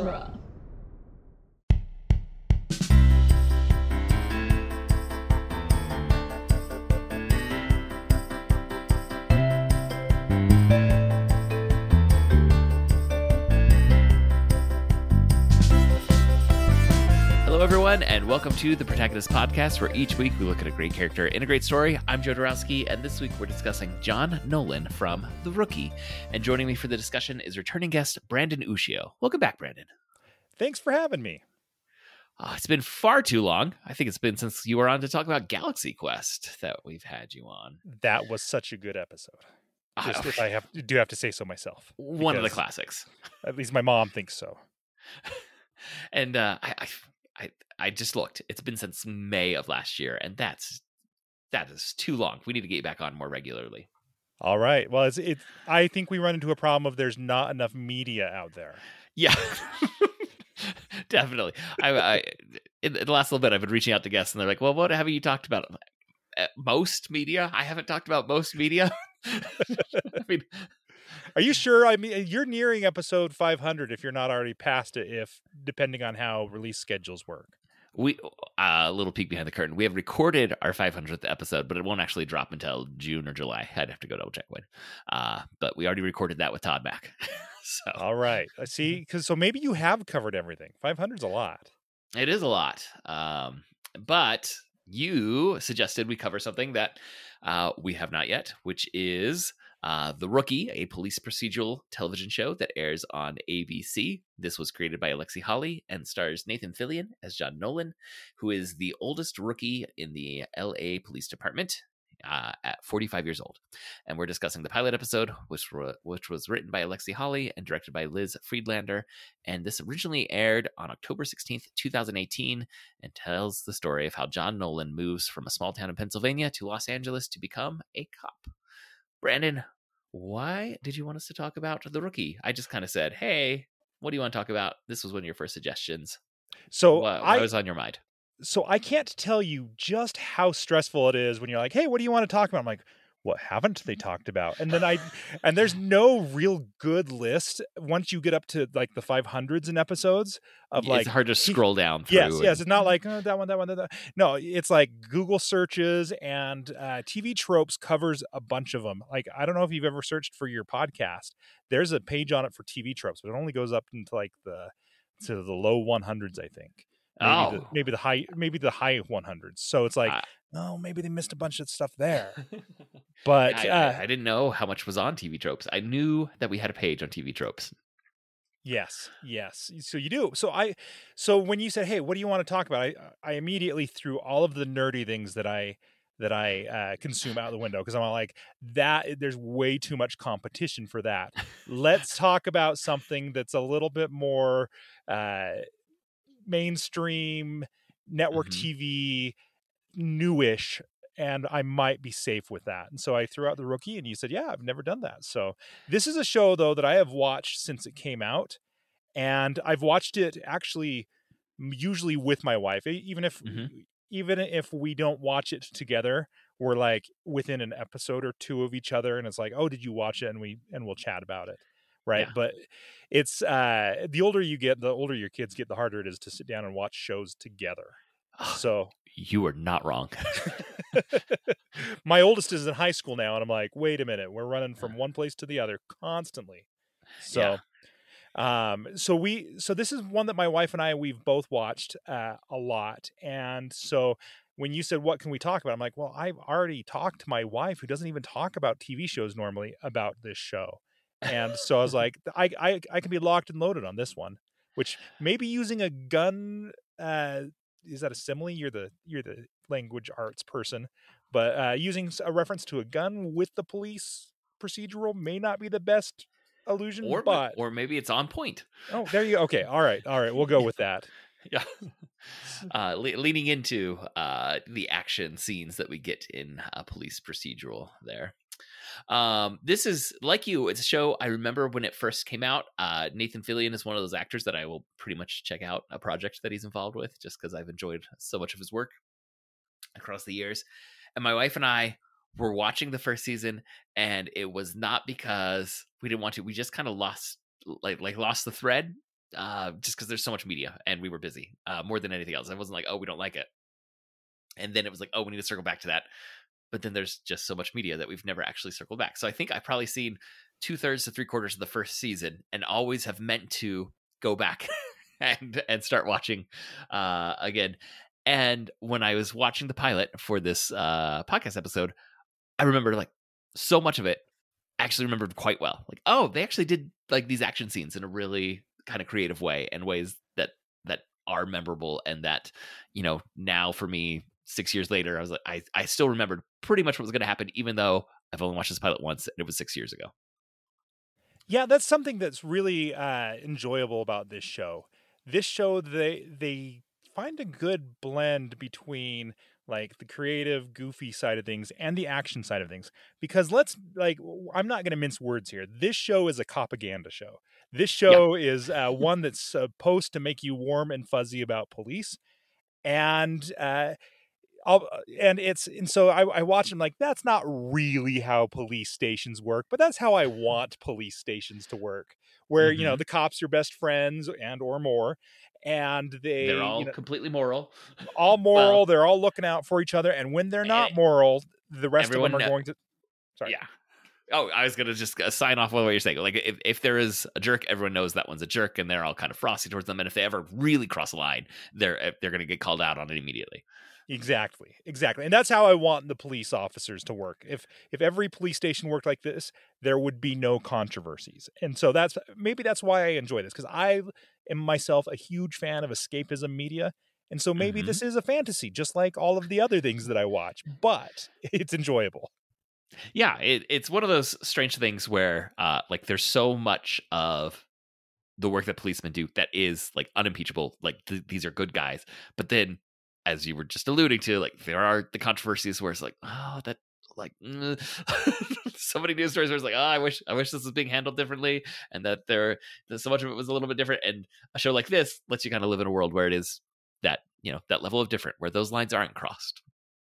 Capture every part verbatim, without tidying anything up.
genre. Hello, everyone, and welcome to the Protagonist Podcast, where each week we look at a great character in a great story. I'm Joe Dorowski, and this week we're discussing John Nolan from The Rookie. And joining me for the discussion is returning guest Brandon Ushio. Welcome back, Brandon. Thanks for having me. Oh, it's been far too long. I think it's been since you were on to talk about Galaxy Quest that we've had you on. That was such a good episode. Just Oh, if I have do have to say so myself. One of the because classics. At least my mom thinks so. And uh, I, I, I, I just looked. It's been since May of last year, and that's that is too long. We need to get you back on more regularly. All right. Well, it's it. I think we run into a problem of there's not enough media out there. Yeah, definitely. I, I in the last little bit, I've been reaching out to guests, and they're like, "Well, what have you talked about? Uh, most media? I haven't talked about most media." I mean, Are you sure? I mean, you're nearing episode five hundred if you're not already past it. If depending on how release schedules work. we a uh, little peek behind the curtain. We have recorded our five hundredth episode, but it won't actually drop until June or July. I'd have to go double check when. Uh, but we already recorded that with Todd Mack. So All right. I see. Because so maybe you have covered everything. five hundred's a lot. it is a lot. Um, but you suggested we cover something that uh, we have not yet, which is uh, The Rookie, a police procedural television show that airs on A B C. This was created by Alexi Hawley and stars Nathan Fillion as John Nolan, who is the oldest rookie in the L A Police Department. Uh, at forty-five years old. And we're discussing the pilot episode, which, were, which was written by Alexi Hawley and directed by Liz Friedlander. And this originally aired on October sixteenth, twenty eighteen, and tells the story of how John Nolan moves from a small town in Pennsylvania to Los Angeles to become a cop. Brandon, why did you want us to talk about The Rookie? I just kind of said, hey, what do you want to talk about? This was one of your first suggestions. So What, I what was on your mind? So I can't tell you just how stressful it is when you're like, hey, what do you want to talk about? I'm like, what haven't they talked about? And then I, and there's no real good list once you get up to like the five hundreds in episodes of like. It's hard to scroll down through. Yes, and- yes. It's not like oh, that one, that one, that, that. No, it's like Google searches and uh, T V Tropes covers a bunch of them. Like, I don't know if you've ever searched for your podcast. There's a page on it for T V Tropes, but it only goes up into like the, to the low one hundreds, I think. Maybe, oh. the, maybe the high, maybe the high one hundreds. So it's like, Uh, oh, maybe they missed a bunch of stuff there. But I, uh, I, I didn't know how much was on T V Tropes. I knew that we had a page on T V Tropes. yes, yes. So you do. So I, so when you said, hey, what do you want to talk about? I, I immediately threw all of the nerdy things that I that I uh, consume out the window because I'm all like that. There's way too much competition for that. Let's talk about something that's a little bit more. Uh, mainstream network Mhm. T V, newish, and I might be safe with that. And so I threw out The Rookie, and you said, yeah, I've never done that. So this is a show, though, that I have watched since it came out, and I've watched it actually usually with my wife, even if Mhm. even if we don't watch it together. We're like within an episode or two of each other, and it's like, oh, did you watch it? And we and we'll chat about it. Right. Yeah. But it's uh, the older you get, the older your kids get, the harder it is to sit down and watch shows together. So You are not wrong. my oldest is in high school now, and I'm like, wait a minute, we're running from one place to the other constantly. So, um, so we, so this is one that my wife and I, we've both watched uh, a lot. And so when you said, what can we talk about? I'm like, well, I've already talked to my wife, who doesn't even talk about T V shows normally, about this show. And so I was like, I, I I can be locked and loaded on this one, which maybe using a gun, uh, is that a simile? You're the you're the language arts person, but uh, using a reference to a gun with the police procedural may not be the best illusion. or, but or maybe it's on point. oh, there you go. Okay, all right, all right, we'll go with that. Yeah. Uh, le- leaning into uh, the action scenes that we get in a police procedural there. Um, this is like you. It's a show I remember when it first came out. Uh, Nathan Fillion is one of those actors that I will pretty much check out a project that he's involved with, just because I've enjoyed so much of his work across the years. And my wife and I were watching the first season, and it was not because we didn't want to. We just kind of lost, like, like lost the thread. uh, just because there's so much media and we were busy uh, more than anything else. I wasn't like, oh, we don't like it. And then it was like, oh, we need to circle back to that. But then there's just so much media that we've never actually circled back. So I think I've probably seen two thirds to three quarters of the first season and always have meant to go back and and start watching uh, again. And when I was watching the pilot for this uh, podcast episode, I remember like so much of it actually remembered quite well. Like, oh, they actually did like these action scenes in a really kind of creative way and ways that that are memorable, and that, you know, now for me, six years later, I was like, I, I still remembered pretty much what was going to happen, even though I've only watched this pilot once and it was six years ago. Yeah, that's something that's really uh, enjoyable about this show. This show, they they find a good blend between like the creative, goofy side of things and the action side of things. Because let's like, I'm not going to mince words here. This show is a propaganda show. This show yeah. is uh, one that's supposed to make you warm and fuzzy about police, and uh, I'll, and it's and so I, I watch them like, that's not really how police stations work, but that's how I want police stations to work, where mm-hmm. you know, the cops are best friends and or more, and they they're all you know, completely moral, all moral. Well, they're all looking out for each other, and when they're not moral, the rest of them are knows. going to. Sorry. Yeah. Oh, I was gonna just sign off on what you're saying. Like, if, if there is a jerk, everyone knows that one's a jerk, and they're all kind of frosty towards them. And if they ever really cross a line, they're they're gonna get called out on it immediately. Exactly, exactly, and that's how I want the police officers to work. If if every police station worked like this, there would be no controversies. And so that's maybe that's why I enjoy this, because I am myself a huge fan of escapism media, and so maybe mm-hmm. this is a fantasy, just like all of the other things that I watch, but it's enjoyable. Yeah, it, it's one of those strange things where, uh, like, there's so much of the work that policemen do that is like unimpeachable. Like, th- these are good guys, but then, as you were just alluding to, like, there are the controversies where it's like, oh, that like mm. so many news stories where it's like, oh, I wish, I wish this was being handled differently, and that there, that so much of it was a little bit different. And a show like this lets you kind of live in a world where it is that, you know, that level of different, where those lines aren't crossed.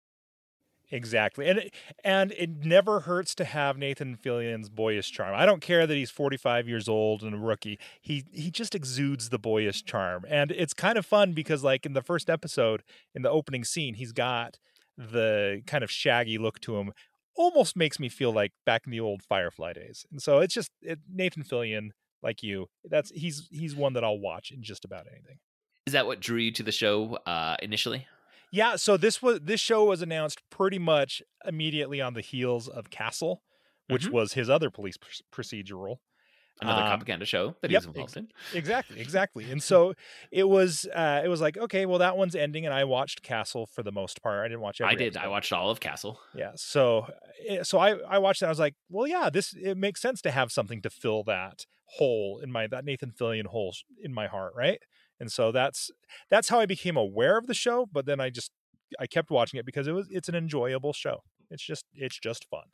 Exactly. And and it never hurts to have Nathan Fillion's boyish charm. I don't care that he's forty-five years old and a rookie. He he just exudes the boyish charm. And it's kind of fun because, like, in the first episode, in the opening scene, he's got the kind of shaggy look to him. Almost makes me feel like back in the old Firefly days. And so it's just it, Nathan Fillion, like you, that's he's he's one that I'll watch in just about anything. Is that what drew you to the show uh, initially? Yeah, so this was this show was announced pretty much immediately on the heels of Castle, which mm-hmm. was his other police pr- procedural. Another um, propaganda show that yep, he was involved ex- in. Exactly, exactly. And so it was uh, it was like, okay, well, that one's ending, and I watched Castle for the most part. I didn't watch every I did. episode. I watched all of Castle. Yeah, so so I, I watched that. I was like, well, yeah, this it makes sense to have something to fill that hole in my that Nathan Fillion hole in my heart, right? And so that's that's how I became aware of the show. But then I just I kept watching it because it was it's an enjoyable show. It's just it's just fun.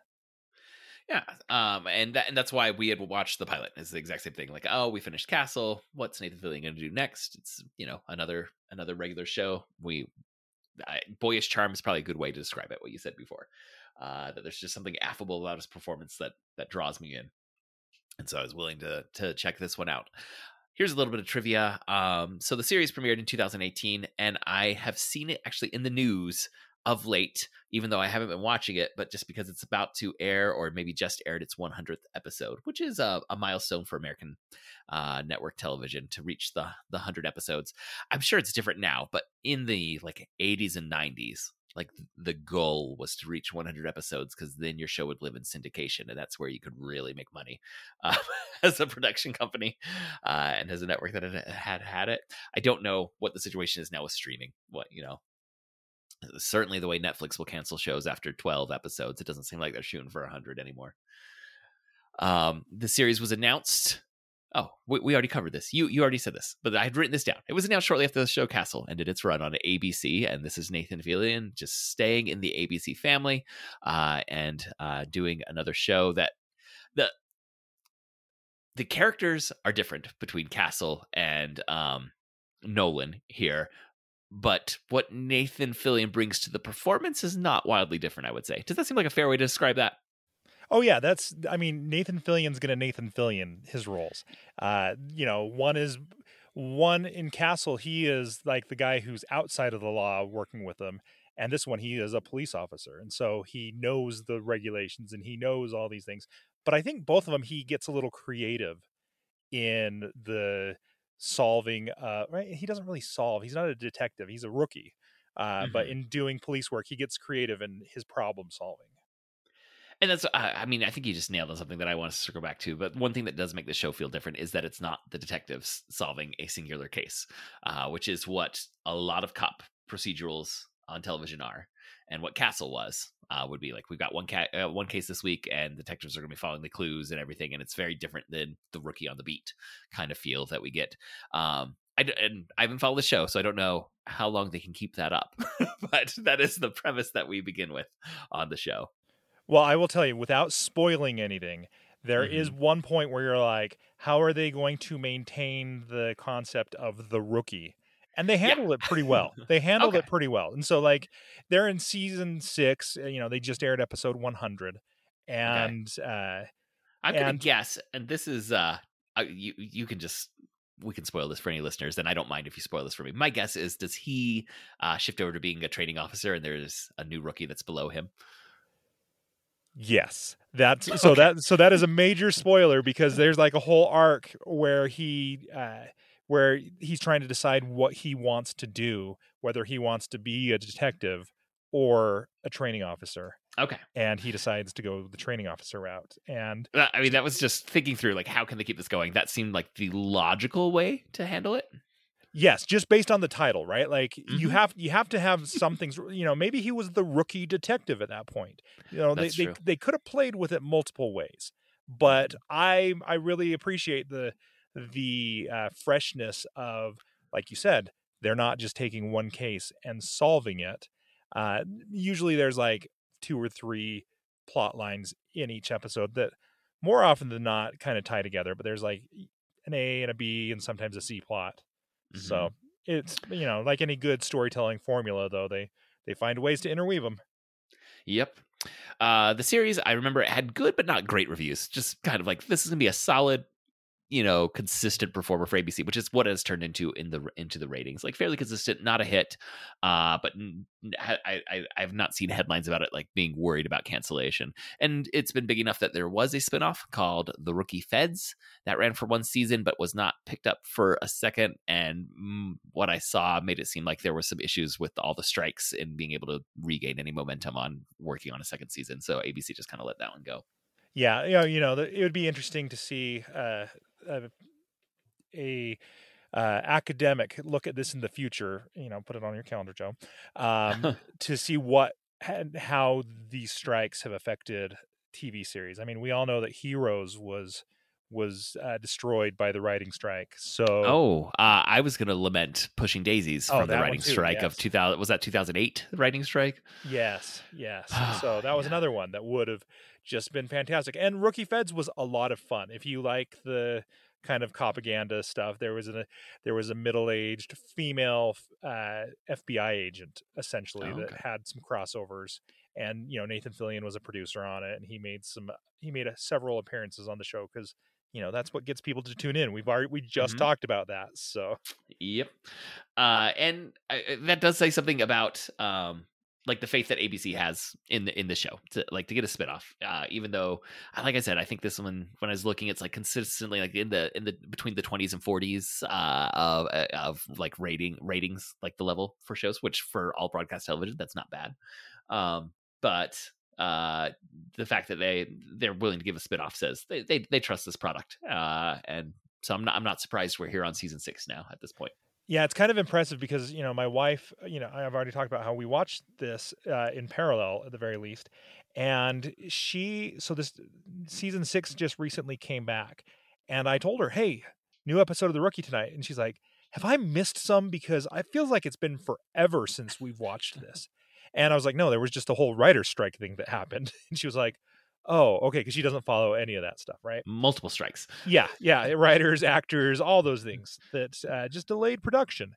Yeah, um, and that, and that's why we had watched the pilot. It's the exact same thing. Like, oh, we finished Castle. What's Nathan Fillion going to do next? It's, you know, another another regular show. We I, boyish charm is probably a good way to describe it. What you said before, uh, that there's just something affable about his performance that that draws me in, and so I was willing to to check this one out. Here's a little bit of trivia. Um, so the series premiered in two thousand eighteen, and I have seen it actually in the news of late, even though I haven't been watching it, but just because it's about to air, or maybe just aired its one hundredth episode, which is a, a milestone for American uh, network television to reach the the one hundred episodes. I'm sure it's different now, but in the like eighties and nineties, like the goal was to reach one hundred episodes, because then your show would live in syndication, and that's where you could really make money uh, as a production company uh, and as a network that had, had had it. I don't know what the situation is now with streaming. What, you know, certainly the way Netflix will cancel shows after twelve episodes, it doesn't seem like they're shooting for one hundred anymore. Um, the series was announced. Oh, we, we already covered this. You you already said this, but I had written this down. It was announced shortly after the show Castle ended its run on A B C, and this is Nathan Fillion just staying in the A B C family uh, and uh, doing another show that the the characters are different between Castle and um, Nolan here, but what Nathan Fillion brings to the performance is not wildly different, I would say. Does that seem like a fair way to describe that? Oh yeah, that's, I mean, Nathan Fillion's going to Nathan Fillion his roles. Uh, you know, one is, one in Castle, he is like the guy who's outside of the law working with them. And this one, he is a police officer. And so he knows the regulations and he knows all these things. But I think both of them, he gets a little creative in the solving. Uh, right? He doesn't really solve. He's not a detective. He's a rookie. Uh, Mm-hmm. But in doing police work, he gets creative in his problem solving. And that's, I mean, I think you just nailed on something that I want to circle back to. But one thing that does make the show feel different is that it's not the detectives solving a singular case, uh, which is what a lot of cop procedurals on television are, and what Castle was. Uh, would be like, we've got one cat, uh, one case this week, and detectives are going to be following the clues and everything, and it's very different than the Rookie on the Beat kind of feel that we get. Um, I, and I haven't followed the show, so I don't know how long they can keep that up, but that is the premise that we begin with on the show. Well, I will tell you, without spoiling anything, there mm-hmm. is one point where you're like, how are they going to maintain the concept of the Rookie? And they handled yeah. it pretty well. They handled okay. it pretty well. And so, like, they're in season six. You know, they just aired episode one hundred. And okay. uh, I'm going to guess, and this is, uh, you you can just, we can spoil this for any listeners, and I don't mind if you spoil this for me. My guess is, does he uh, shift over to being a training officer, and there's a new rookie that's below him? Yes, that's okay. so that so that is a major spoiler, because there's like a whole arc where he uh, where he's trying to decide what he wants to do, whether he wants to be a detective or a training officer. Okay. And he decides to go the training officer route. And I mean, that was just thinking through, like, how can they keep this going? That seemed like the logical way to handle it. Yes, just based on the title, right? Like mm-hmm. you have you have to have some things, you know, maybe he was the rookie detective at that point. You know, That's they, true. they they could have played with it multiple ways. But I I really appreciate the the uh, freshness of, like you said, they're not just taking one case and solving it. Uh, usually there's like two or three plot lines in each episode that more often than not kind of tie together, but there's like an A and a B and sometimes a C plot. Mm-hmm. So it's, you know, like any good storytelling formula, though, they they find ways to interweave them. Yep. Uh, the series, I remember, it had good but not great reviews. Just kind of like, this is going to be a solid, you know, consistent performer for A B C, which is what it has turned into in the into the ratings. Like, fairly consistent, not a hit, uh, but I, I I've not seen headlines about it like being worried about cancellation. And it's been big enough that there was a spinoff called The Rookie Feds that ran for one season, but was not picked up for a second. And mm, what I saw made it seem like there were some issues with all the strikes and being able to regain any momentum on working on a second season. So A B C just kind of let that one go. Yeah, you know, you know, it would be interesting to see uh, a, a uh, academic look at this in the future. You know, put it on your calendar, Joe, um, to see what how these strikes have affected T V series. I mean, we all know that Heroes was was uh, destroyed by the writing strike. So, oh, uh, I was going to lament Pushing Daisies oh, from the writing too, strike yes. of two thousand. Was that two thousand eight? The writing strike? Yes, yes. So that was yeah. another one that would have just been fantastic. And Rookie Feds was a lot of fun. If you like the kind of propaganda stuff, there was a there was a middle-aged female uh, F B I agent essentially oh, okay. that had some crossovers. And you know, Nathan Fillion was a producer on it, and he made some he made a, several appearances on the show because, you know, that's what gets people to tune in. We've already we just mm-hmm. talked about that. So, yep, uh, and I, that does say something about um, like the faith that A B C has in the in the show to like to get a spinoff. Uh, even though, like I said, I think this one, when I was looking, it's like consistently like in the in the between the twenties and forties uh, of of like rating ratings, like the level for shows, which for all broadcast television, that's not bad. Um, but uh the fact that they they're willing to give a spinoff says they they, they trust this product, uh and so i'm not i'm not surprised we're here on season six now at this point. Yeah, it's kind of impressive because, you know, my wife, you know, I've already talked about how we watched this uh in parallel at the very least, and she so this season six just recently came back, and I told her, hey, new episode of The Rookie tonight, and she's like, have I missed some? Because I feels like it's been forever since we've watched this. And I was like, no, there was just a whole writer's strike thing that happened. And she was like, oh, okay, because she doesn't follow any of that stuff, right? Multiple strikes. Yeah, yeah, writers, actors, all those things that uh, just delayed production.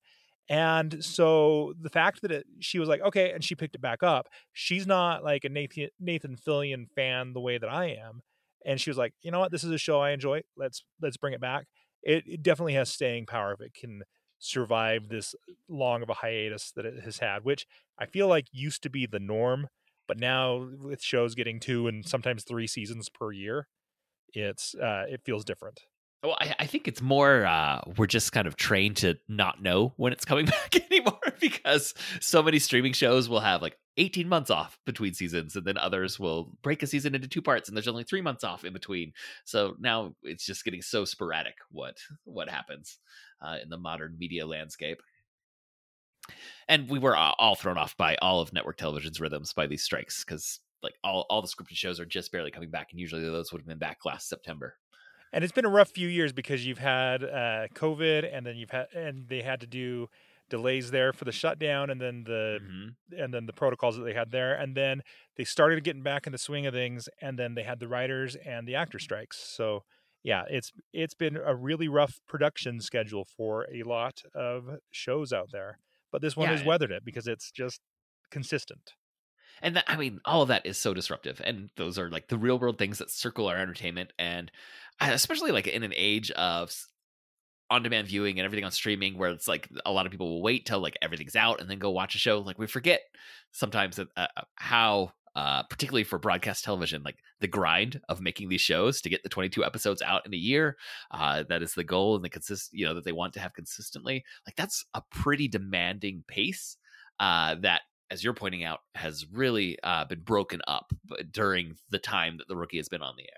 And so the fact that it, she was like, okay, and she picked it back up. She's not like a Nathan, Nathan Fillion fan the way that I am. And she was like, you know what, this is a show I enjoy. Let's let's bring it back. it, it definitely has staying power if it can survive this long of a hiatus that it has had, which I feel like used to be the norm. But now with shows getting two and sometimes three seasons per year, it's uh, it feels different. Well, I, I think it's more uh, we're just kind of trained to not know when it's coming back anymore, because so many streaming shows will have like eighteen months off between seasons, and then others will break a season into two parts and there's only three months off in between. So now it's just getting so sporadic what what happens uh, in the modern media landscape. And we were all thrown off by all of network television's rhythms by these strikes, because like all, all the scripted shows are just barely coming back, and usually those would have been back last September. And it's been a rough few years because you've had uh, COVID, and then you've had, and they had to do delays there for the shutdown, and then the mm-hmm. and then the protocols that they had there, and then they started getting back in the swing of things, and then they had the writers and the actor strikes. So yeah, it's it's been a really rough production schedule for a lot of shows out there. But this one yeah, has weathered it because it's just consistent. And that, I mean, all of that is so disruptive. And those are like the real world things that circle our entertainment. And especially like in an age of on-demand viewing and everything on streaming, where it's like a lot of people will wait till like everything's out and then go watch a show. Like we forget sometimes uh, how, uh, particularly for broadcast television, like the grind of making these shows to get the twenty-two episodes out in a year. Uh, that is the goal, and the consist, you know, that they want to have consistently. Like that's a pretty demanding pace uh, that, as you're pointing out, has really uh, been broken up during the time that The Rookie has been on the air.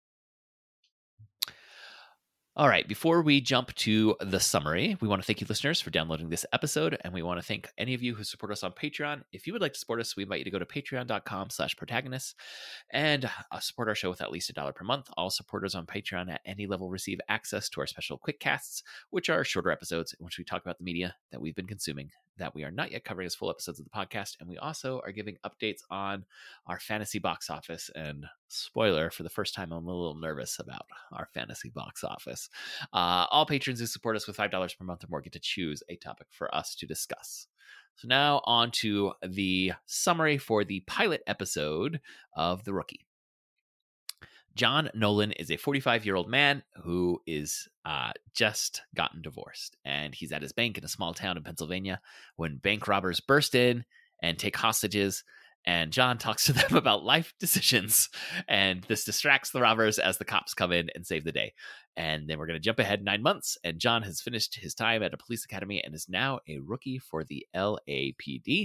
All right, before we jump to the summary, we want to thank you listeners for downloading this episode, and we want to thank any of you who support us on Patreon. If you would like to support us, we invite you to go to patreon.com slash protagonists and uh, support our show with at least a dollar per month. All supporters on Patreon at any level receive access to our special quick casts, which are shorter episodes in which we talk about the media that we've been consuming that we are not yet covering as full episodes of the podcast. And we also are giving updates on our fantasy box office. And spoiler, for the first time, I'm a little nervous about our fantasy box office. Uh, all patrons who support us with five dollars per month or more get to choose a topic for us to discuss. So now on to the summary for the pilot episode of The Rookie. John Nolan is a forty-five-year-old man who is uh, just gotten divorced, and he's at his bank in a small town in Pennsylvania when bank robbers burst in and take hostages, and John talks to them about life decisions, and this distracts the robbers as the cops come in and save the day. And then we're going to jump ahead nine months, and John has finished his time at a police academy and is now a rookie for the L A P D.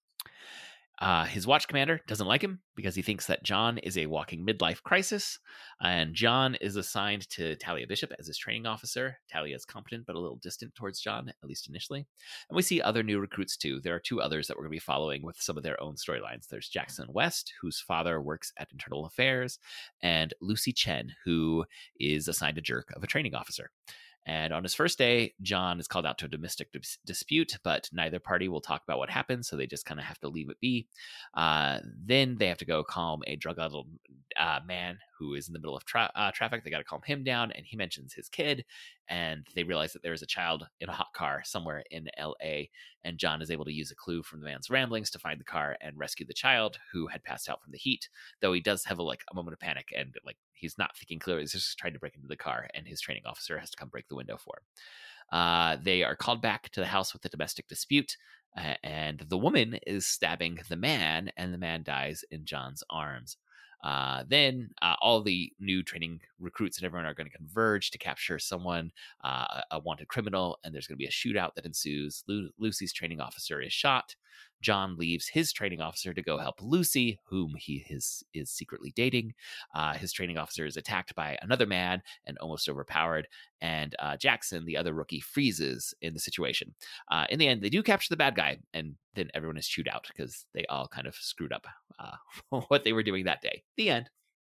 Uh, his watch commander doesn't like him because he thinks that John is a walking midlife crisis, and John is assigned to Talia Bishop as his training officer. Talia is competent but a little distant towards John, at least initially. And we see other new recruits too. There are two others that we're going to be following with some of their own storylines. There's Jackson West, whose father works at Internal Affairs, and Lucy Chen, who is assigned a jerk of a training officer. And on his first day, John is called out to a domestic dis- dispute, but neither party will talk about what happened, so they just kind of have to leave it be. Uh, then they have to go calm a drug-addled uh, man who is in the middle of tra- uh, traffic. They got to calm him down, and he mentions his kid, and they realize that there is a child in a hot car somewhere in L A, and John is able to use a clue from the man's ramblings to find the car and rescue the child who had passed out from the heat, though he does have a, like, a moment of panic, and like he's not thinking clearly. He's just trying to break into the car, and his training officer has to come break the window for him. Uh, they are called back to the house with the domestic dispute, uh, and the woman is stabbing the man, and the man dies in John's arms. Uh, then uh, all the new training recruits and everyone are going to converge to capture someone, uh, a wanted criminal, and there's going to be a shootout that ensues. Lu- Lucy's training officer is shot. John leaves his training officer to go help Lucy, whom he is, is secretly dating. Uh, his training officer is attacked by another man and almost overpowered, and uh, Jackson, the other rookie, freezes in the situation. Uh, in the end, they do capture the bad guy, and then everyone is chewed out because they all kind of screwed up uh, what they were doing that day. The end.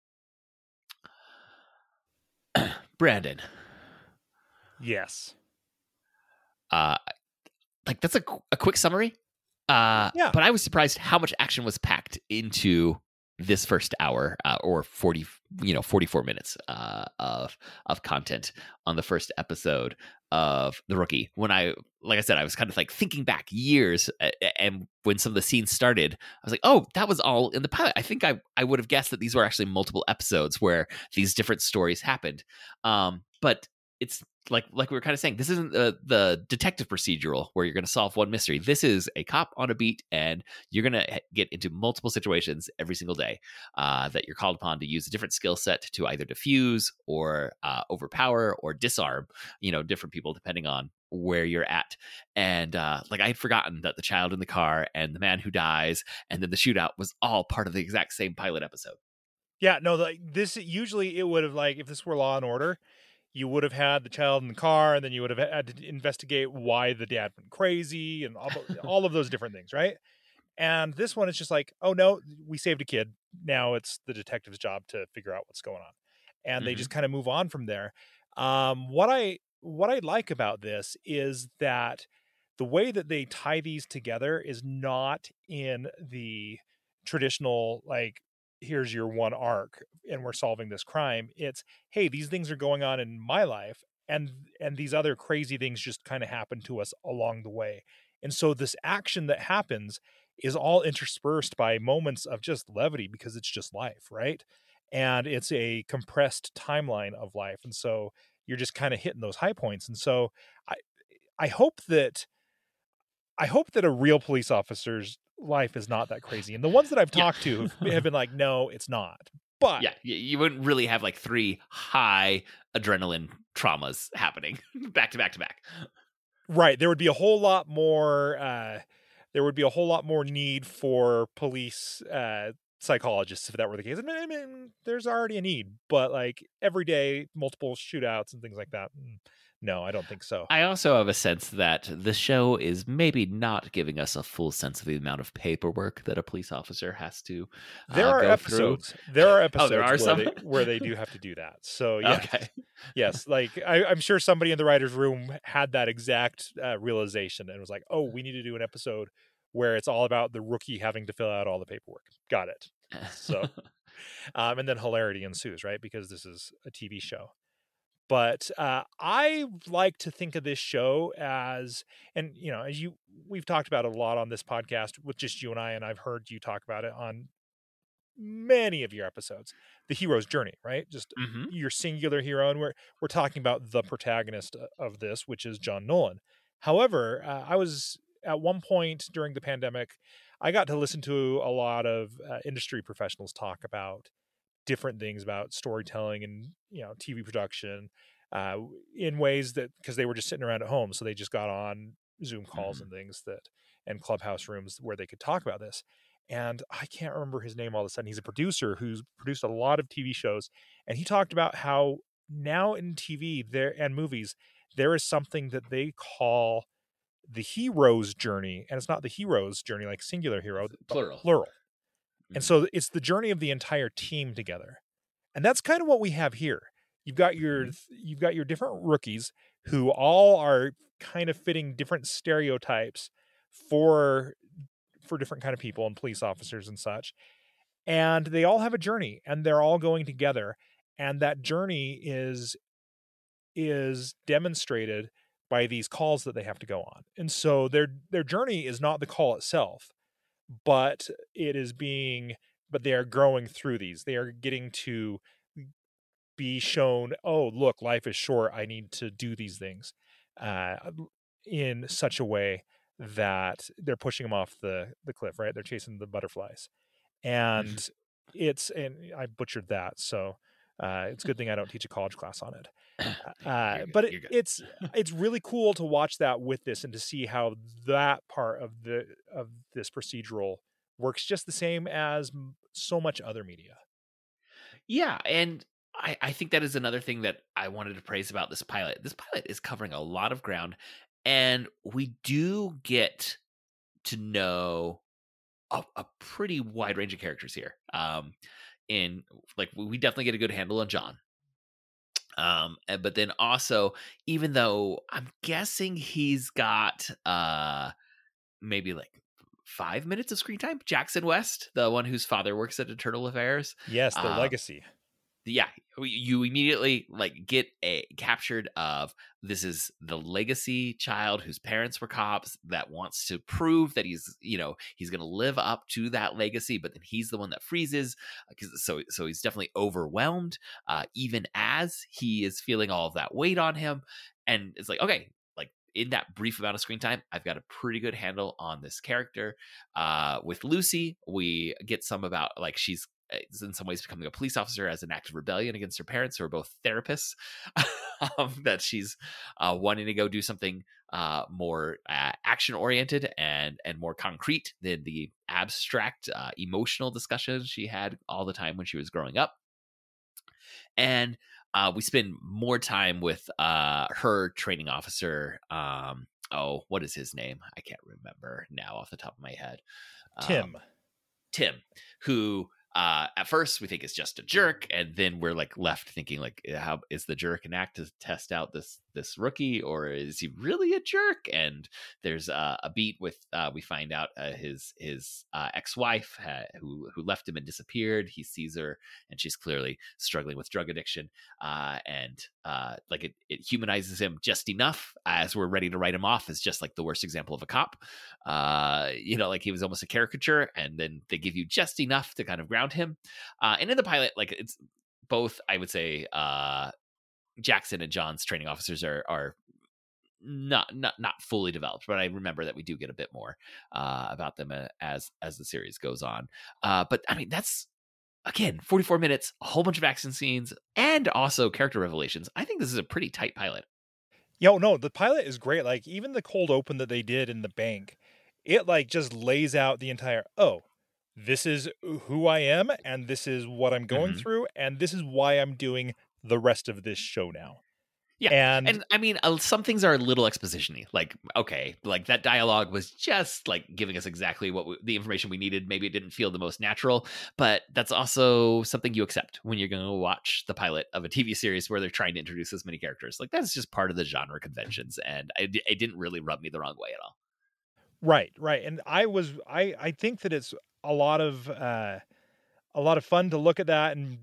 Brandon. Yes. Uh, like that's a, a quick summary. Uh, yeah. But I was surprised how much action was packed into this first hour, uh, or forty, you know, forty-four minutes uh, of of content on the first episode of The Rookie. When I, like I said, I was kind of like thinking back years, and when some of the scenes started, I was like, oh, that was all in the pilot. I think I I would have guessed that these were actually multiple episodes where these different stories happened. Um, but it's like like we were kind of saying, this isn't the the detective procedural where you're going to solve one mystery. This is a cop on a beat, and you're going to get into multiple situations every single day uh, that you're called upon to use a different skill set to either diffuse or uh, overpower or disarm, you know, different people depending on where you're at. And uh, like I had forgotten that the child in the car and the man who dies and then the shootout was all part of the exact same pilot episode. Yeah, no, like this usually it would have like if this were Law and Order, you would have had the child in the car, and then you would have had to investigate why the dad went crazy and all, all of those different things, right? And this one is just like, oh no, we saved a kid. Now it's the detective's job to figure out what's going on, and mm-hmm. they just kind of move on from there. Um, what I what I like about this is that the way that they tie these together is not in the traditional like, here's your one arc and we're solving this crime. It's, hey, these things are going on in my life, and and these other crazy things just kind of happen to us along the way. And so this action that happens is all interspersed by moments of just levity because it's just life, right? And it's a compressed timeline of life. And so you're just kind of hitting those high points. And so I I hope that I hope that a real police officer's life is not that crazy. And the ones that I've talked yeah. to have been like, no, it's not. But yeah, you wouldn't really have like three high adrenaline traumas happening back to back to back. Right. There would be a whole lot more, uh, there would be a whole lot more need for police uh, psychologists if that were the case. I mean, I mean, there's already a need, but like every day, multiple shootouts and things like that. No, I don't think so. I also have a sense that the show is maybe not giving us a full sense of the amount of paperwork that a police officer has to uh, there are go episodes. through. There are episodes oh, there are where, some? They, where they do have to do that. So yes, okay. yes. Like I, I'm sure somebody in the writer's room had that exact uh, realization and was like, oh, we need to do an episode where it's all about the rookie having to fill out all the paperwork. Got it. So, um, and then hilarity ensues, right? Because this is a T V show. But uh, I like to think of this show as, and you know, as you we've talked about it a lot on this podcast with just you and I, and I've heard you talk about it on many of your episodes. The hero's journey, right? Just mm-hmm. your singular hero, and we're we're talking about the protagonist of this, which is John Nolan. However, uh, I was at one point during the pandemic, I got to listen to a lot of uh, industry professionals talk about different things about storytelling and, you know, T V production uh, in ways that, because they were just sitting around at home. So they just got on Zoom calls mm-hmm. and things that, and Clubhouse rooms where they could talk about this. And I can't remember his name all of a sudden. He's a producer who's produced a lot of T V shows. And he talked about how now in T V there and movies, there is something that they call the hero's journey. And it's not the hero's journey, like singular hero, plural. plural. And so it's the journey of the entire team together. And that's kind of what we have here. You've got your you've got your different rookies who all are kind of fitting different stereotypes for for different kind of people and police officers and such. And they all have a journey and they're all going together. And that journey is is demonstrated by these calls that they have to go on. And so their their journey is not the call itself, but it is being, but they are growing through these. They are getting to be shown, oh, look, life is short. I need to do these things uh, in such a way that they're pushing them off the, the cliff, right? They're chasing the butterflies. And mm-hmm. it's, and I butchered that. So uh, it's a good thing I don't teach a college class on it. Uh, but it, it's it's really cool to watch that with this and to see how that part of the of this procedural works just the same as so much other media. Yeah, and I, I think that is another thing that I wanted to praise about this pilot. This pilot is covering a lot of ground, and we do get to know a, a pretty wide range of characters here. Um, in like we definitely get a good handle on John. Um, but then also, even though I'm guessing he's got uh maybe like five minutes of screen time, Jackson West, the one whose father works at Internal Affairs. Yes, the uh, legacy. yeah, you immediately like get a captured of this is the legacy child whose parents were cops that wants to prove that he's, you know, he's going to live up to that legacy, but then he's the one that freezes. So, so he's definitely overwhelmed, uh, even as he is feeling all of that weight on him. And it's like, okay, like in that brief amount of screen time, I've got a pretty good handle on this character. Uh, with Lucy, we get some about like she's in some ways becoming a police officer as an act of rebellion against her parents, who are both therapists, um, that she's uh, wanting to go do something uh, more uh, action oriented and and more concrete than the abstract uh, emotional discussions she had all the time when she was growing up. And uh, we spend more time with uh, her training officer. Um, oh, what is his name? I can't remember now off the top of my head. Um, Tim. Tim, who uh, at first we think is just a jerk, and then we're like left thinking like, how is the jerk an act to test out this this rookie, or is he really a jerk? And there's uh, a beat with uh, we find out uh, his his uh, ex-wife ha- who who left him and disappeared. He sees her, and she's clearly struggling with drug addiction, uh, and uh, like it, it humanizes him just enough as we're ready to write him off as just like the worst example of a cop. Uh, you know, like he was almost a caricature, and then they give you just enough to kind of ground him. Uh, and in the pilot, like it's both, I would say, uh, Jackson and John's training officers are are not not not fully developed, but I remember that we do get a bit more uh, about them uh, as as the series goes on. Uh, but I mean, that's again forty-four minutes, a whole bunch of action scenes, and also character revelations. I think this is a pretty tight pilot. Yo, no, the pilot is great. Like even the cold open that they did in the bank, it like just lays out the entire, oh, this is who I am, and this is what I'm going Mhm. through, and this is why I'm doing the rest of this show now. Yeah, And, and I mean, uh, some things are a little exposition-y. Like, okay, like that dialogue was just like giving us exactly what we, the information we needed. Maybe it didn't feel the most natural, but that's also something you accept when you're going to watch the pilot of a T V series where they're trying to introduce as many characters. Like that's just part of the genre conventions, and it, it didn't really rub me the wrong way at all. right, right. And I was, I, I think that it's a lot of, uh, a lot of fun to look at that. And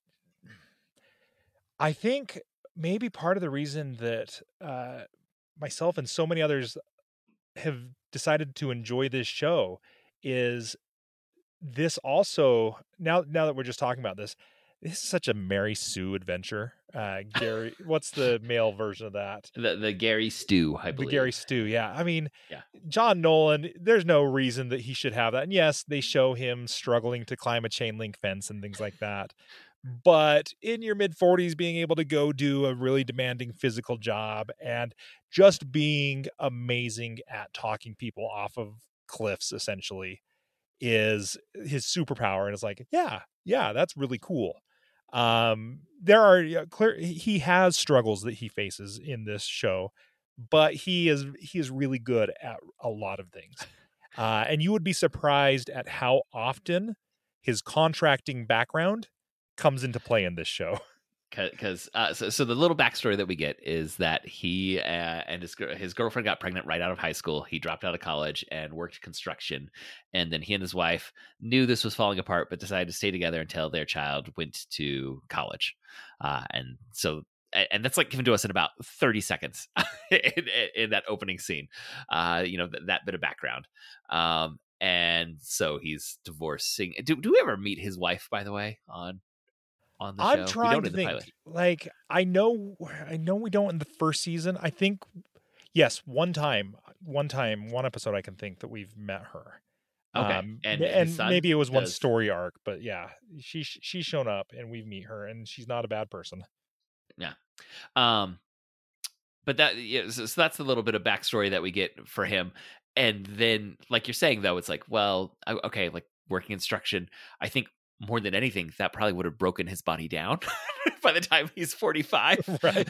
I think maybe part of the reason that, uh, myself and so many others have decided to enjoy this show is this also, now, now that we're just talking about this, this is such a Mary Sue adventure. Uh, Gary, what's the male version of that? The the Gary Stew, I believe. The Gary Stew, yeah. I mean, Yeah. John Nolan, there's no reason that he should have that. And yes, they show him struggling to climb a chain link fence and things like that. But in your mid forties, being able to go do a really demanding physical job and just being amazing at talking people off of cliffs, essentially, is his superpower. And it's like, yeah, yeah, that's really cool. Um, there are yeah, clear, he has struggles that he faces in this show, but he is, he is really good at a lot of things. Uh, and you would be surprised at how often his contracting background comes into play in this show. Because uh, so, so the little backstory that we get is that he uh, and his his girlfriend got pregnant right out of high school. He dropped out of college and worked construction, and then he and his wife knew this was falling apart, but decided to stay together until their child went to college. Uh, and so, and that's like given to us in about thirty seconds in, in that opening scene. Uh, you know, that, that bit of background. Um, and so he's divorcing. Do do we ever meet his wife, by the way, on? On the I'm show. trying to think. Pilot. Like I know, I know we don't in the first season. I think yes, one time, one time, one episode. I can think that we've met her. Okay, um, and and maybe it was does... one story arc, but yeah, she she's shown up and we meet her, and she's not a bad person. Yeah, um, but that yeah, so, so that's a little bit of backstory that we get for him, and then like you're saying though, it's like, well, okay, like working instruction, I think. More than anything, that probably would have broken his body down by the time he's forty-five. Right.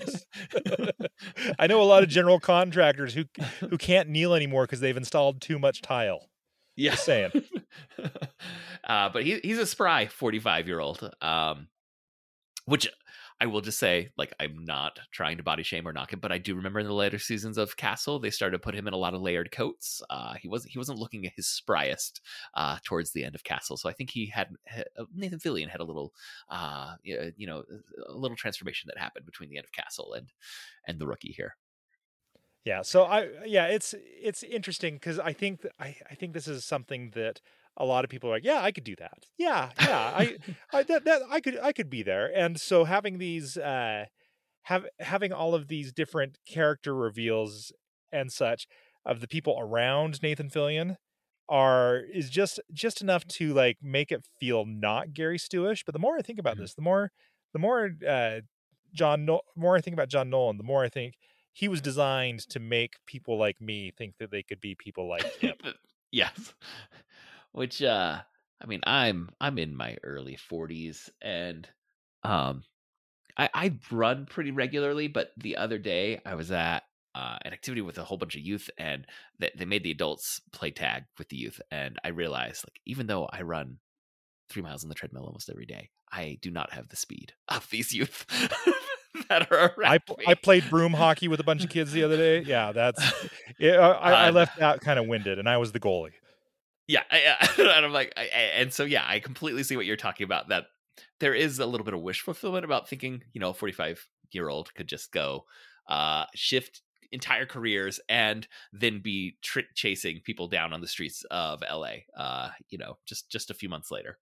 I know a lot of general contractors who who can't kneel anymore because they've installed too much tile. Yeah, just saying. uh, but he he's a spry forty-five year old, um, which I will just say, like, I'm not trying to body shame or knock him, but I do remember in the later seasons of Castle, they started to put him in a lot of layered coats. Uh, he wasn't he wasn't looking at his spryest uh, towards the end of Castle, so I think he had, had Nathan Fillion had a little, uh, you know, a little transformation that happened between the end of Castle and and the Rookie here. Yeah, so I yeah, it's it's interesting because I think that I, I think this is something that a lot of people are like, yeah, I could do that. Yeah, yeah, I I that, that I could I could be there. And so having these uh have having all of these different character reveals and such of the people around Nathan Fillion are is just just enough to like make it feel not Gary Stewish. But the more I think about Mhm. this, the more the more uh John no- more I think about John Nolan, the more I think he was designed to make people like me think that they could be people like him. Yes. Which uh I mean, I'm I'm in my early forties, and um I, I run pretty regularly, but the other day I was at uh, an activity with a whole bunch of youth, and they, they made the adults play tag with the youth. And I realized, like, even though I run three miles on the treadmill almost every day, I do not have the speed of these youth that are around I me. I played broom hockey with a bunch of kids the other day. Yeah, that's yeah, I, I Um, left that kind of winded, and I was the goalie. yeah, I, I- and I'm like, I, I- and so yeah, I completely see what you're talking about. That there is a little bit of wish fulfillment about thinking, you know, a forty-five year old could just go uh, shift entire careers and then be tr- chasing people down on the streets of L A. Uh, you know, just just a few months later.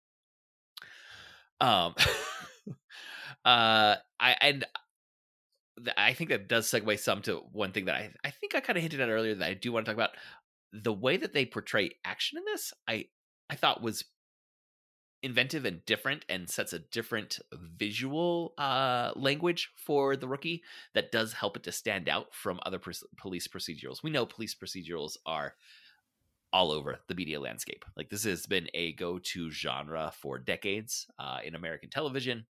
Um, uh, I and th- I think that does segue some to one thing that I I think I kind of hinted at earlier that I do want to talk about. The way that they portray action in this, I I thought was inventive and different, and sets a different visual uh, language for the Rookie that does help it to stand out from other pr- police procedurals. We know police procedurals are all over the media landscape. Like, this has been a go-to genre for decades uh, in American television.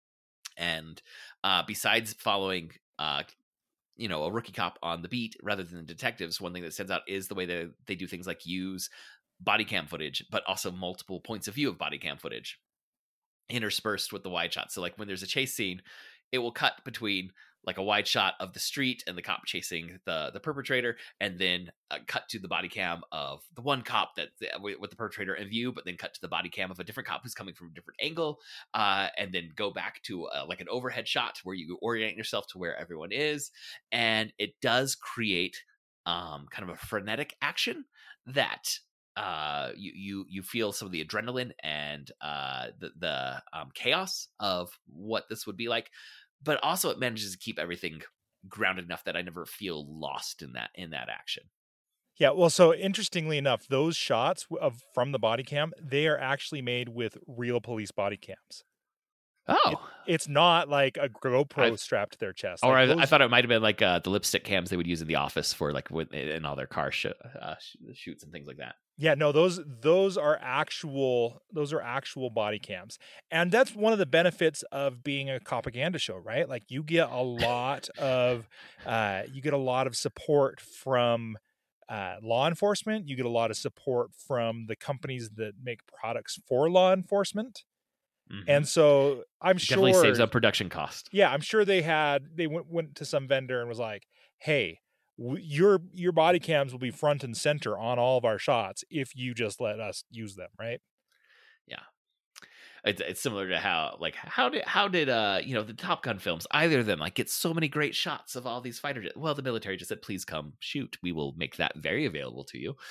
And uh, besides following uh, you know, a rookie cop on the beat rather than the detectives, one thing that stands out is the way that they do things like use body cam footage, but also multiple points of view of body cam footage interspersed with the wide shot. So like when there's a chase scene, it will cut between like a wide shot of the street and the cop chasing the the perpetrator, and then uh, cut to the body cam of the one cop that with the perpetrator in view, but then cut to the body cam of a different cop who's coming from a different angle, uh, and then go back to uh, like an overhead shot where you orient yourself to where everyone is, and it does create um, kind of a frenetic action that uh you you you feel some of the adrenaline and uh the the um, chaos of what this would be like, but also it manages to keep everything grounded enough that I never feel lost in that in that action. Yeah, well, so interestingly enough, those shots of from the body cam, they are actually made with real police body cams. It, Oh, it's not like a GoPro I strapped to their chest. or Like I, I those, thought it might have been like uh, the lipstick cams they would use in the office for like with, in all their car sh- uh, shoots and things like that. yeah, no, those those are actual those are actual body cams. And that's one of the benefits of being a propaganda show, right? Like you get a lot of uh you get a lot of support from uh law enforcement, you get a lot of support from the companies that make products for law enforcement. Mm-hmm. And so I'm it sure definitely saves on production cost. Yeah, I'm sure they had they went went to some vendor and was like, "Hey, w- your your body cams will be front and center on all of our shots if you just let us use them," right? Yeah. It's, it's similar to how like how did how did uh you know the Top Gun films, either of them, like get so many great shots of all these fighter jets? Well, the military just said, please come shoot, we will make that very available to you.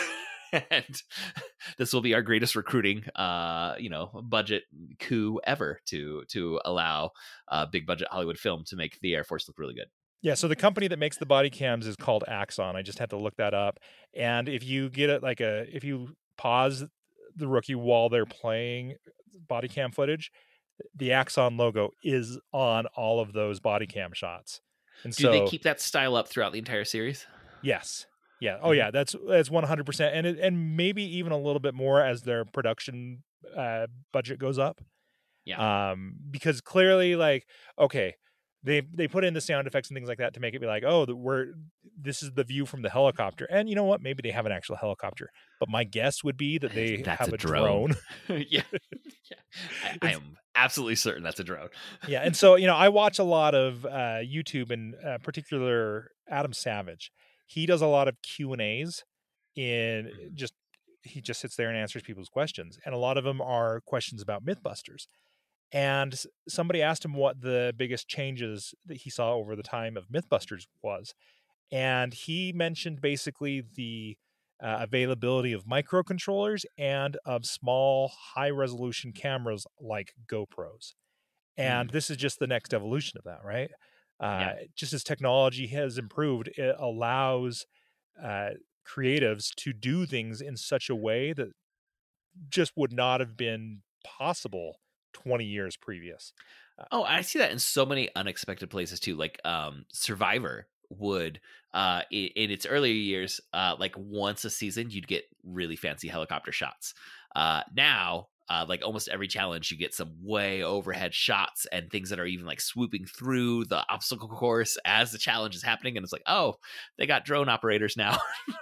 And this will be our greatest recruiting uh you know budget coup ever to to allow a big budget Hollywood film to make the Air Force look really good. Yeah, so the company that makes the body cams is called Axon. I just had to look that up. And if you get it like a if you pause the Rookie while they're playing body cam footage, the Axon logo is on all of those body cam shots. And Do they so keep that style up throughout the entire series? yes. Yeah. Oh yeah, that's that's one hundred percent, and it, and maybe even a little bit more as their production uh budget goes up. Yeah. Um because clearly like okay, they they put in the sound effects and things like that to make it be like, oh, the, we're this is the view from the helicopter. And you know what? Maybe they have an actual helicopter, but my guess would be that they That's have a a drone. drone. yeah, yeah. I, I am absolutely certain that's a drone. Yeah, and so you know, I watch a lot of uh, YouTube, and uh, particular Adam Savage. He does a lot of Q and A's. In just he just sits there and answers people's questions, and a lot of them are questions about Mythbusters. And somebody asked him what the biggest changes that he saw over the time of Mythbusters was. And he mentioned basically the uh, availability of microcontrollers and of small high resolution cameras like GoPros. And Mm. this is just the next evolution of that, right? Uh, Yeah. Just as technology has improved, it allows uh, creatives to do things in such a way that just would not have been possible twenty years previous. Uh, Oh, I see that in so many unexpected places too. Like um Survivor would uh in, in its earlier years, uh like once a season you'd get really fancy helicopter shots. Uh now uh, like almost every challenge, you get some way overhead shots and things that are even like swooping through the obstacle course as the challenge is happening. And it's like, oh, they got drone operators now.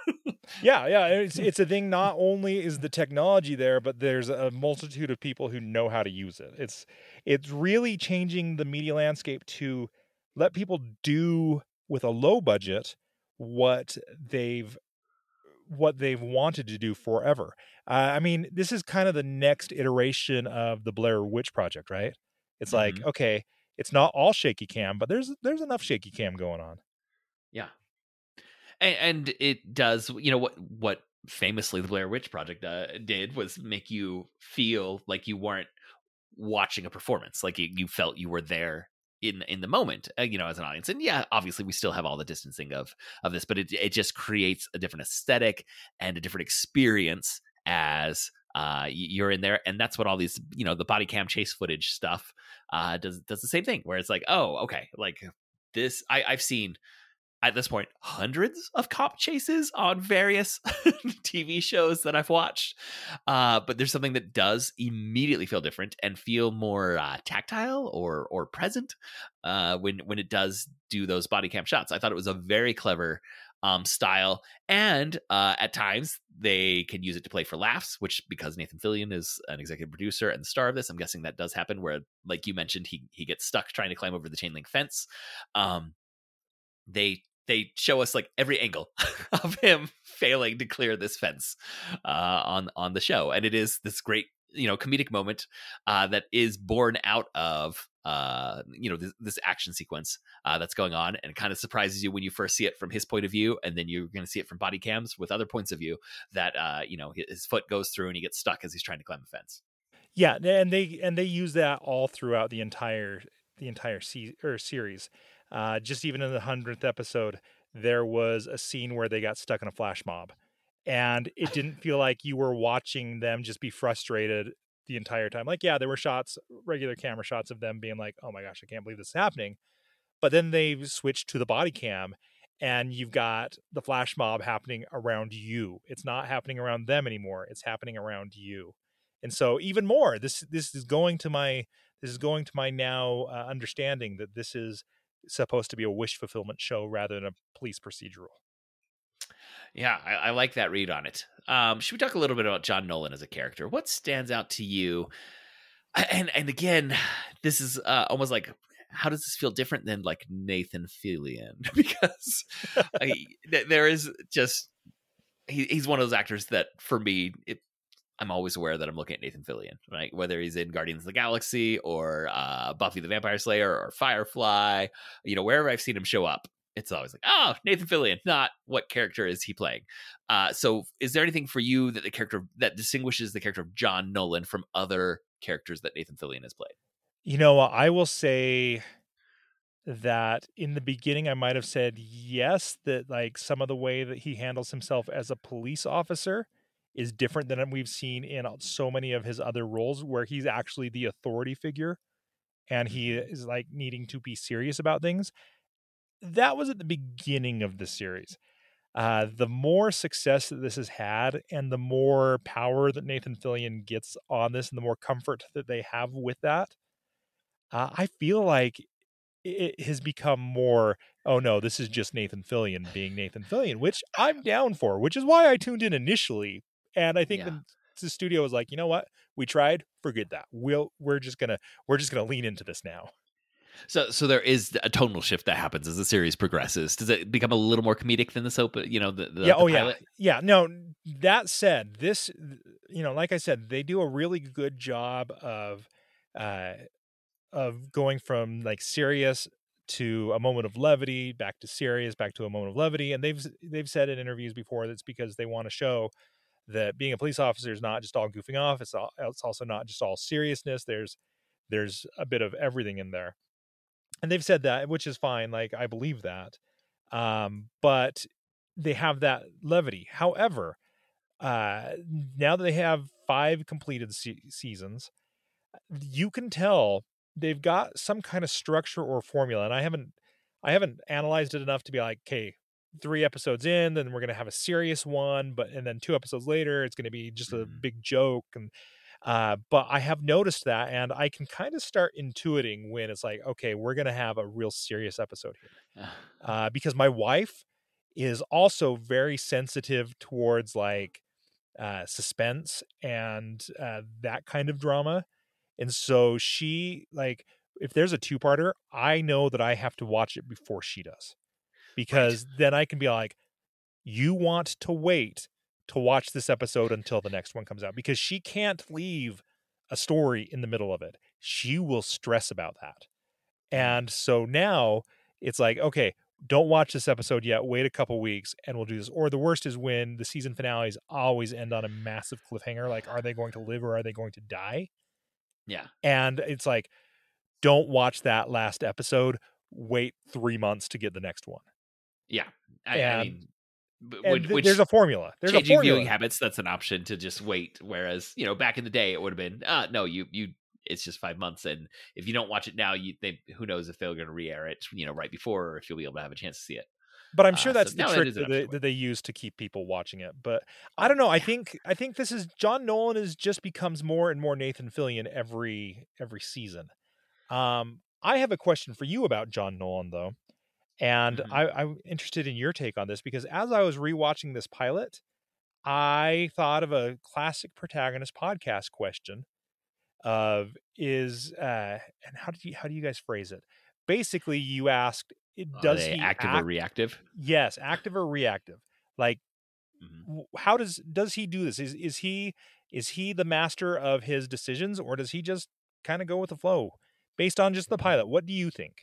yeah, yeah. It's, it's a thing. Not only is the technology there, but there's a multitude of people who know how to use it. It's it's really changing the media landscape to let people do with a low budget what they've what they've wanted to do forever. Uh, I mean, this is kind of the next iteration of the Blair Witch Project, right? It's like, Mhm. okay, it's not all shaky cam, but there's there's enough shaky cam going on. Yeah. And, and it does, you know, what what famously the Blair Witch Project uh, did was make you feel like you weren't watching a performance, like you, you felt you were there in in the moment, uh, you know, as an audience. And yeah, obviously we still have all the distancing of of this, but it it just creates a different aesthetic and a different experience as uh you're in there. And that's what all these, you know, the body cam chase footage stuff uh does does the same thing, where it's like, oh, okay, like this I, I've seen at this point hundreds of cop chases on various T V shows that I've watched. Uh, but there's something that does immediately feel different and feel more uh, tactile or or present uh, when when it does do those body cam shots. I thought it was a very clever um, style, and uh, at times they can use it to play for laughs. Which, because Nathan Fillion is an executive producer and the star of this, I'm guessing that does happen. Where, like you mentioned, he he gets stuck trying to climb over the chain link fence. Um, they they show us like every angle of him failing to clear this fence uh, on on the show, and it is this great, you know, comedic moment uh, that is born out of uh, you know, this, this action sequence uh, that's going on, and kind of surprises you when you first see it from his point of view, and then you're going to see it from body cams with other points of view. That uh, you know, his foot goes through and he gets stuck as he's trying to climb a fence. Yeah, and they and they use that all throughout the entire the entire se- or series. Uh, just even in the hundredth episode, there was a scene where they got stuck in a flash mob, and it didn't feel like you were watching them just be frustrated the entire time. Like, yeah, there were shots, regular camera shots of them being like, "Oh my gosh, I can't believe this is happening," but then they switched to the body cam, and you've got the flash mob happening around you. It's not happening around them anymore. It's happening around you. And so even more, this this is going to my this is going to my now uh, understanding that this is supposed to be a wish fulfillment show rather than a police procedural. Yeah, I, I like that read on it. Um, should we talk a little bit about John Nolan as a character? What stands out to you? And and again, this is uh, almost like, how does this feel different than like Nathan Fillion? Because I, th- there is just he, he's one of those actors that for me, it, I'm always aware that I'm looking at Nathan Fillion, right? Whether he's in Guardians of the Galaxy or uh, Buffy the Vampire Slayer or Firefly, you know, wherever I've seen him show up, it's always like, oh, Nathan Fillion, not what character is he playing? Uh, so is there anything for you that the character that distinguishes the character of John Nolan from other characters that Nathan Fillion has played? You know, I will say that in the beginning, I might have said yes, that like some of the way that he handles himself as a police officer is different than we've seen in so many of his other roles, where he's actually the authority figure and he is like needing to be serious about things. That was at the beginning of the series. Uh, the more success that this has had and the more power that Nathan Fillion gets on this and the more comfort that they have with that, uh, I feel like it has become more, oh no, this is just Nathan Fillion being Nathan Fillion, which I'm down for, which is why I tuned in initially. And I think Yeah. the, the studio was like, you know what? We tried, forget that. We'll, we're just gonna, we're just gonna lean into this now. So, so there is a tonal shift that happens as the series progresses. Does it become a little more comedic than the soap? You know, the, the yeah. the Oh pilot? yeah. Yeah. No, that said, this, you know, like I said, they do a really good job of, uh, of going from like serious to a moment of levity, back to serious, back to a moment of levity. And they've, they've said in interviews before, that's because they want to show that being a police officer is not just all goofing off. It's all, it's also not just all seriousness. There's, there's a bit of everything in there. And they've said that, which is fine. Like, I believe that. Um, but they have that levity. However, uh, now that they have five completed se- seasons, you can tell they've got some kind of structure or formula. And I haven't, I haven't analyzed it enough to be like, okay, three episodes in, then we're going to have a serious one, but, and then two episodes later, it's going to be just a Mhm. big joke. And, uh, but I have noticed that, and I can kind of start intuiting when it's like, okay, we're going to have a real serious episode here. Uh, because my wife is also very sensitive towards like, uh, suspense and, uh, that kind of drama. And so she, like, if there's a two-parter, I know that I have to watch it before she does. Because Right. then I can be like, you want to wait to watch this episode until the next one comes out. Because she can't leave a story in the middle of it. She will stress about that. And so now it's like, okay, don't watch this episode yet. Wait a couple weeks and we'll do this. Or the worst is when the season finales always end on a massive cliffhanger. Like, are they going to live or are they going to die? Yeah. And it's like, don't watch that last episode. Wait three months to get the next one. Yeah. I, and, I mean, b- and which, th- which there's a formula. There's a changing formula. viewing habits, that's an option to just wait. Whereas, you know, back in the day, it would have been, uh, no, you, you, it's just five months. And if you don't watch it now, you they, who knows if they're going to re-air it, you know, right before, or if you'll be able to have a chance to see it. But I'm sure Uh, that's so the now that trick is an that they, option. that they use to keep people watching it. But Oh, I don't know. I yeah. think I think this is John Nolan is just becomes more and more Nathan Fillion every every season. Um, I have a question for you about John Nolan though, and Mhm. I, I'm interested in your take on this because as I was rewatching this pilot, I thought of a classic protagonist podcast question of is uh, and how did you how do you guys phrase it? Basically, you asked, Are does they he active act? or reactive? Yes, active or reactive? Like, Mhm. w- how does does he do this? Is is he is he the master of his decisions, or does he just kind of go with the flow based on just the pilot? What do you think?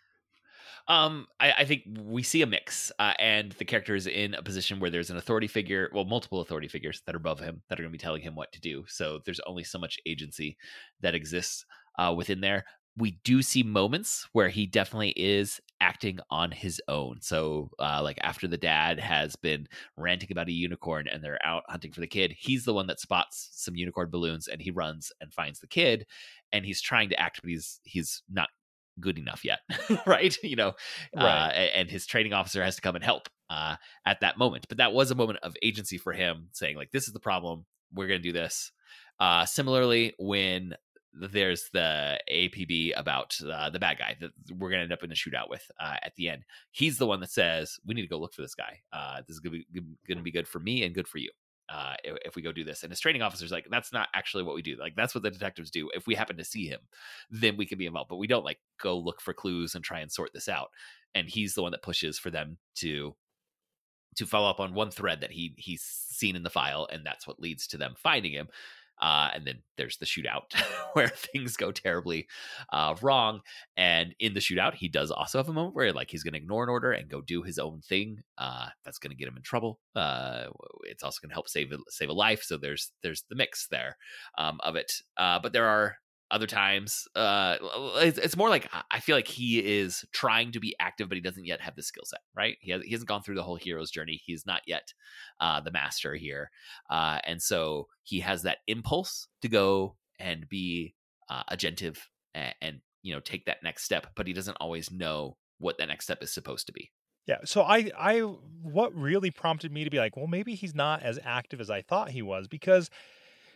Um, I, I think we see a mix, uh, and the character is in a position where there's an authority figure, well, multiple authority figures that are above him that are going to be telling him what to do. So there's only so much agency that exists uh, within there. We do see moments where he definitely is acting on his own. So, uh, like after the dad has been ranting about a unicorn and they're out hunting for the kid, he's the one that spots some unicorn balloons and he runs and finds the kid, and he's trying to act, but he's he's not good enough yet, right? You know, Right. uh, and his training officer has to come and help uh, at that moment. But that was a moment of agency for him, saying like, "This is the problem. We're going to do this." Uh, similarly, when there's the A P B about uh, the bad guy that we're going to end up in a shootout with uh, at the end, he's the one that says, "We need to go look for this guy. Uh, this is going to be going to be good for me and good for you." Uh, if, if we go do this. And his training officer's like, that's not actually what we do. Like, that's what the detectives do. If we happen to see him, then we can be involved, but we don't like go look for clues and try and sort this out. And he's the one that pushes for them to to follow up on one thread that he he's seen in the file, and that's what leads to them finding him. Uh, and then there's the shootout where things go terribly uh, wrong. And in the shootout, he does also have a moment where like he's going to ignore an order and go do his own thing. Uh, that's going to get him in trouble. Uh, it's also going to help save save a life. So there's there's the mix there um, of it. Uh, but there are other times uh it's, it's more like I feel like he is trying to be active, but he doesn't yet have the skill set, right? He, has, he hasn't gone through the whole hero's journey. He's not yet uh the master here, uh and so he has that impulse to go and be uh agentive and, and you know take that next step, but he doesn't always know what that next step is supposed to be. Yeah. So I I what really prompted me to be like, well, maybe he's not as active as I thought he was, because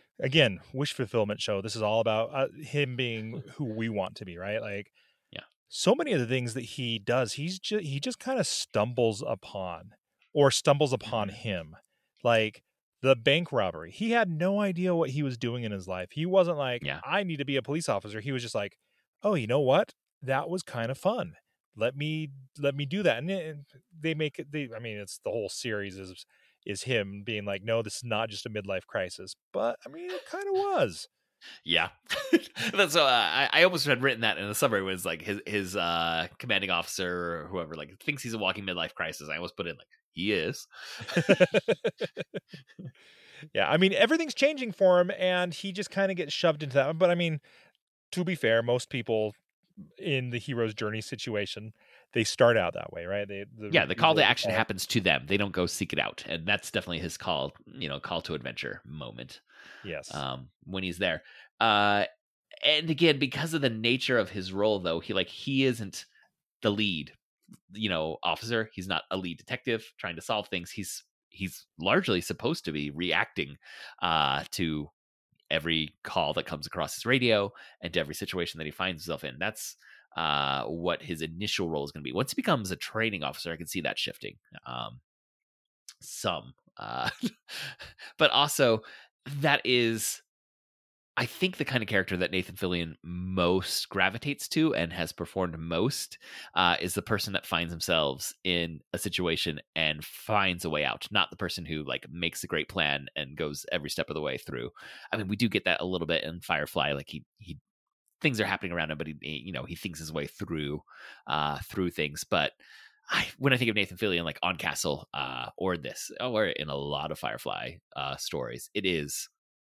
again, wish fulfillment show. This is all about uh, him being who we want to be, right? Like, Yeah. so many of the things that he does, he's just he just kind of stumbles upon, or stumbles upon Mhm. him. Like the bank robbery, he had no idea what he was doing in his life. He wasn't like, Yeah. I need to be a police officer. He was just like, oh, you know what? That was kind of fun. Let me let me do that. And it- they make it. They, I mean, it's the whole series is is him being like, no, this is not just a midlife crisis. But I mean, it kind of was. Yeah. That's so uh, I, I almost had written that in the summary was like his his uh commanding officer or whoever like thinks he's a walking midlife crisis. I almost put in like he is. Yeah, I mean, everything's changing for him, and he just kind of gets shoved into that. But I mean, to be fair, most people in the hero's journey situation, they start out that way, right? They the Yeah, the call to refusal action call. happens to them. They don't go seek it out. And that's definitely his call, you know, call to adventure moment. Yes. Um when he's there. Uh and again, because of the nature of his role though, he like he isn't the lead, you know, officer. He's not a lead detective trying to solve things. He's he's largely supposed to be reacting uh to every call that comes across his radio and to every situation that he finds himself in. That's uh, what his initial role is going to be. Once he becomes a training officer, I can see that shifting um, some. Uh, but also, that is, I think, the kind of character that Nathan Fillion most gravitates to and has performed most uh, is the person that finds themselves in a situation and finds a way out, not the person who like makes a great plan and goes every step of the way through. I mean, we do get that a little bit in Firefly, like he he things are happening around him, but he, he you know he thinks his way through uh, through things. But I, when I think of Nathan Fillion, like on Castle uh, or this, or in a lot of Firefly uh, stories, it is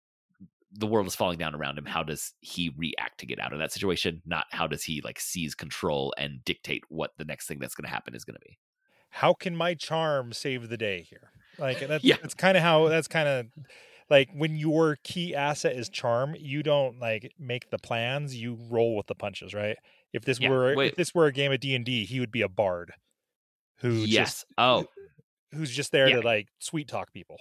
the world is falling down around him. How does he react to get out of that situation? Not how does he like seize control and dictate what the next thing that's going to happen is going to be. How can my charm save the day here? Like that's Yeah. that's kind of how that's kind of like when your key asset is charm, you don't like make the plans, you roll with the punches, right? If this Yeah. were Wait. if this were a game of D and D, he would be a bard who just Yes. Oh, who's just there yeah. to like sweet talk people.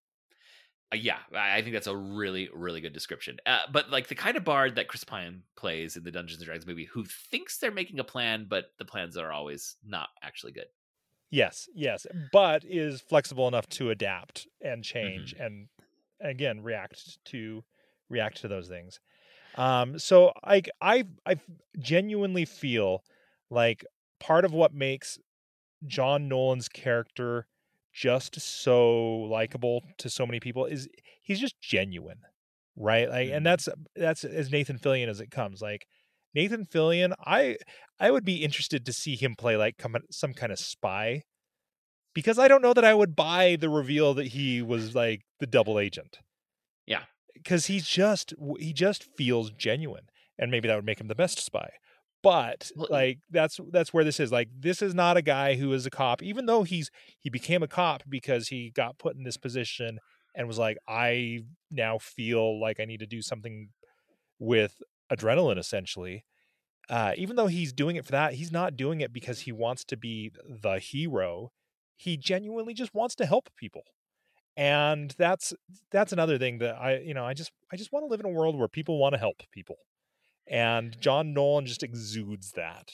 Uh, yeah, I I think that's a really, really good description. Uh, but like the kind of bard that Chris Pine plays in the Dungeons and Dragons movie, who thinks they're making a plan, but the plans are always not actually good. Yes, yes, but is flexible enough to adapt and change Mm-hmm. and again react to react to those things. Um, so I I I genuinely feel like part of what makes John Nolan's character just so likable to so many people is he's just genuine, right? Like, and Mm-hmm. that's that's as Nathan Fillion as it comes. Like Nathan Fillion, I I would be interested to see him play like come, some kind of spy, because I don't know that I would buy the reveal that he was like the double agent. Yeah. Because he's just he just feels genuine, and maybe that would make him the best spy. But Well, like that's that's where this is. Like this is not a guy who is a cop, even though he's he became a cop because he got put in this position and was like, I now feel like I need to do something with adrenaline, essentially. Uh, even though he's doing it for that, he's not doing it because he wants to be the hero. He genuinely just wants to help people. And that's that's another thing that I you know I just I just want to live in a world where people want to help people, and John Nolan just exudes that.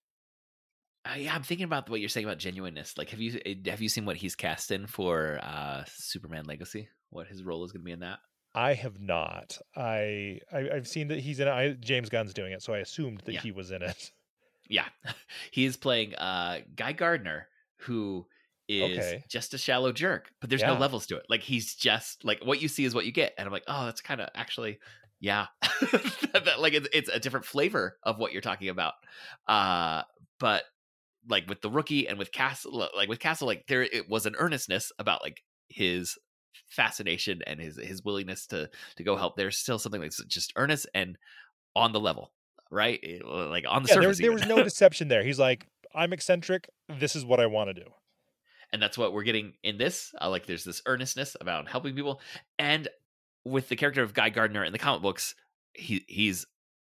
uh, yeah, I'm thinking about what you're saying about genuineness. Like, have you have you seen what he's cast in for uh, Superman Legacy? What his role is going to be in that? I have not. I, I I've seen that he's in it. I, James Gunn's doing it, so I assumed that Yeah. he was in it. Yeah, he is playing uh, Guy Gardner, who is Okay. just a shallow jerk, but there's Yeah. no levels to it. Like he's just like what you see is what you get, and I'm like, oh, that's kind of actually, yeah, that, that, like it's it's a different flavor of what you're talking about. Uh, but like with the Rookie and with Castle, like with Castle, like there it was an earnestness about like his fascination and his his willingness to to go help. There's still something that's just earnest and on the level. Right, like on the Yeah, surface. there was there even. was no deception there. He's like, I'm eccentric. This is what I want to do. And that's what we're getting in this. Uh, like, there's this earnestness about helping people, and with the character of Guy Gardner in the comic books, he he's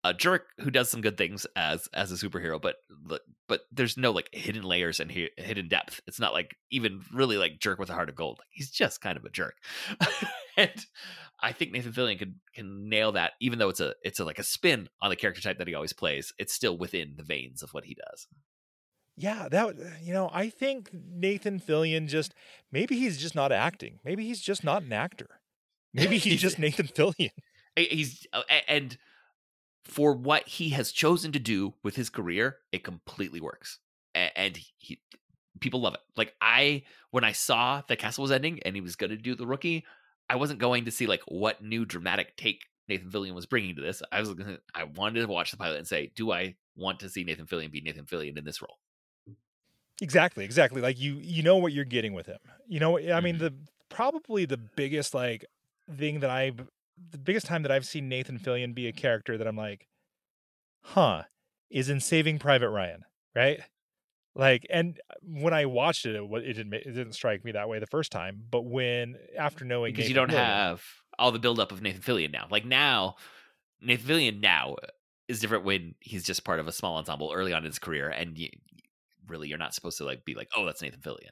a jerk who does some good things as as a superhero, but but there's no like hidden layers and he, hidden depth. It's not like even really like jerk with a heart of gold. Like, he's just kind of a jerk. And I think Nathan Fillion can can nail that, even though it's a it's a, like a spin on the character type that he always plays. It's still within the veins of what he does. Yeah, that you know, I think Nathan Fillion just maybe he's just not acting. Maybe he's just not an actor. Maybe he's, he's just Nathan Fillion. He's and for what he has chosen to do with his career, it completely works. And he, people love it. Like I, when I saw the Castle was ending and he was going to do The Rookie, I wasn't going to see like what new dramatic take Nathan Fillion was bringing to this. I was gonna, I wanted to watch the pilot and say, do I want to see Nathan Fillion be Nathan Fillion in this role? Exactly, exactly. Like you, you know what you're getting with him. You know, I mean, mm-hmm. the probably the biggest like thing that I've, the biggest time that I've seen Nathan Fillion be a character that I'm like, huh, is in Saving Private Ryan, right? Like, and when I watched it, it, it didn't it didn't strike me that way the first time. But when after knowing because Nathan you don't Fillion, have all the buildup of Nathan Fillion now. Like now, Nathan Fillion now is different when he's just part of a small ensemble early on in his career, and you, really you're not supposed to like be like, oh, that's Nathan Fillion.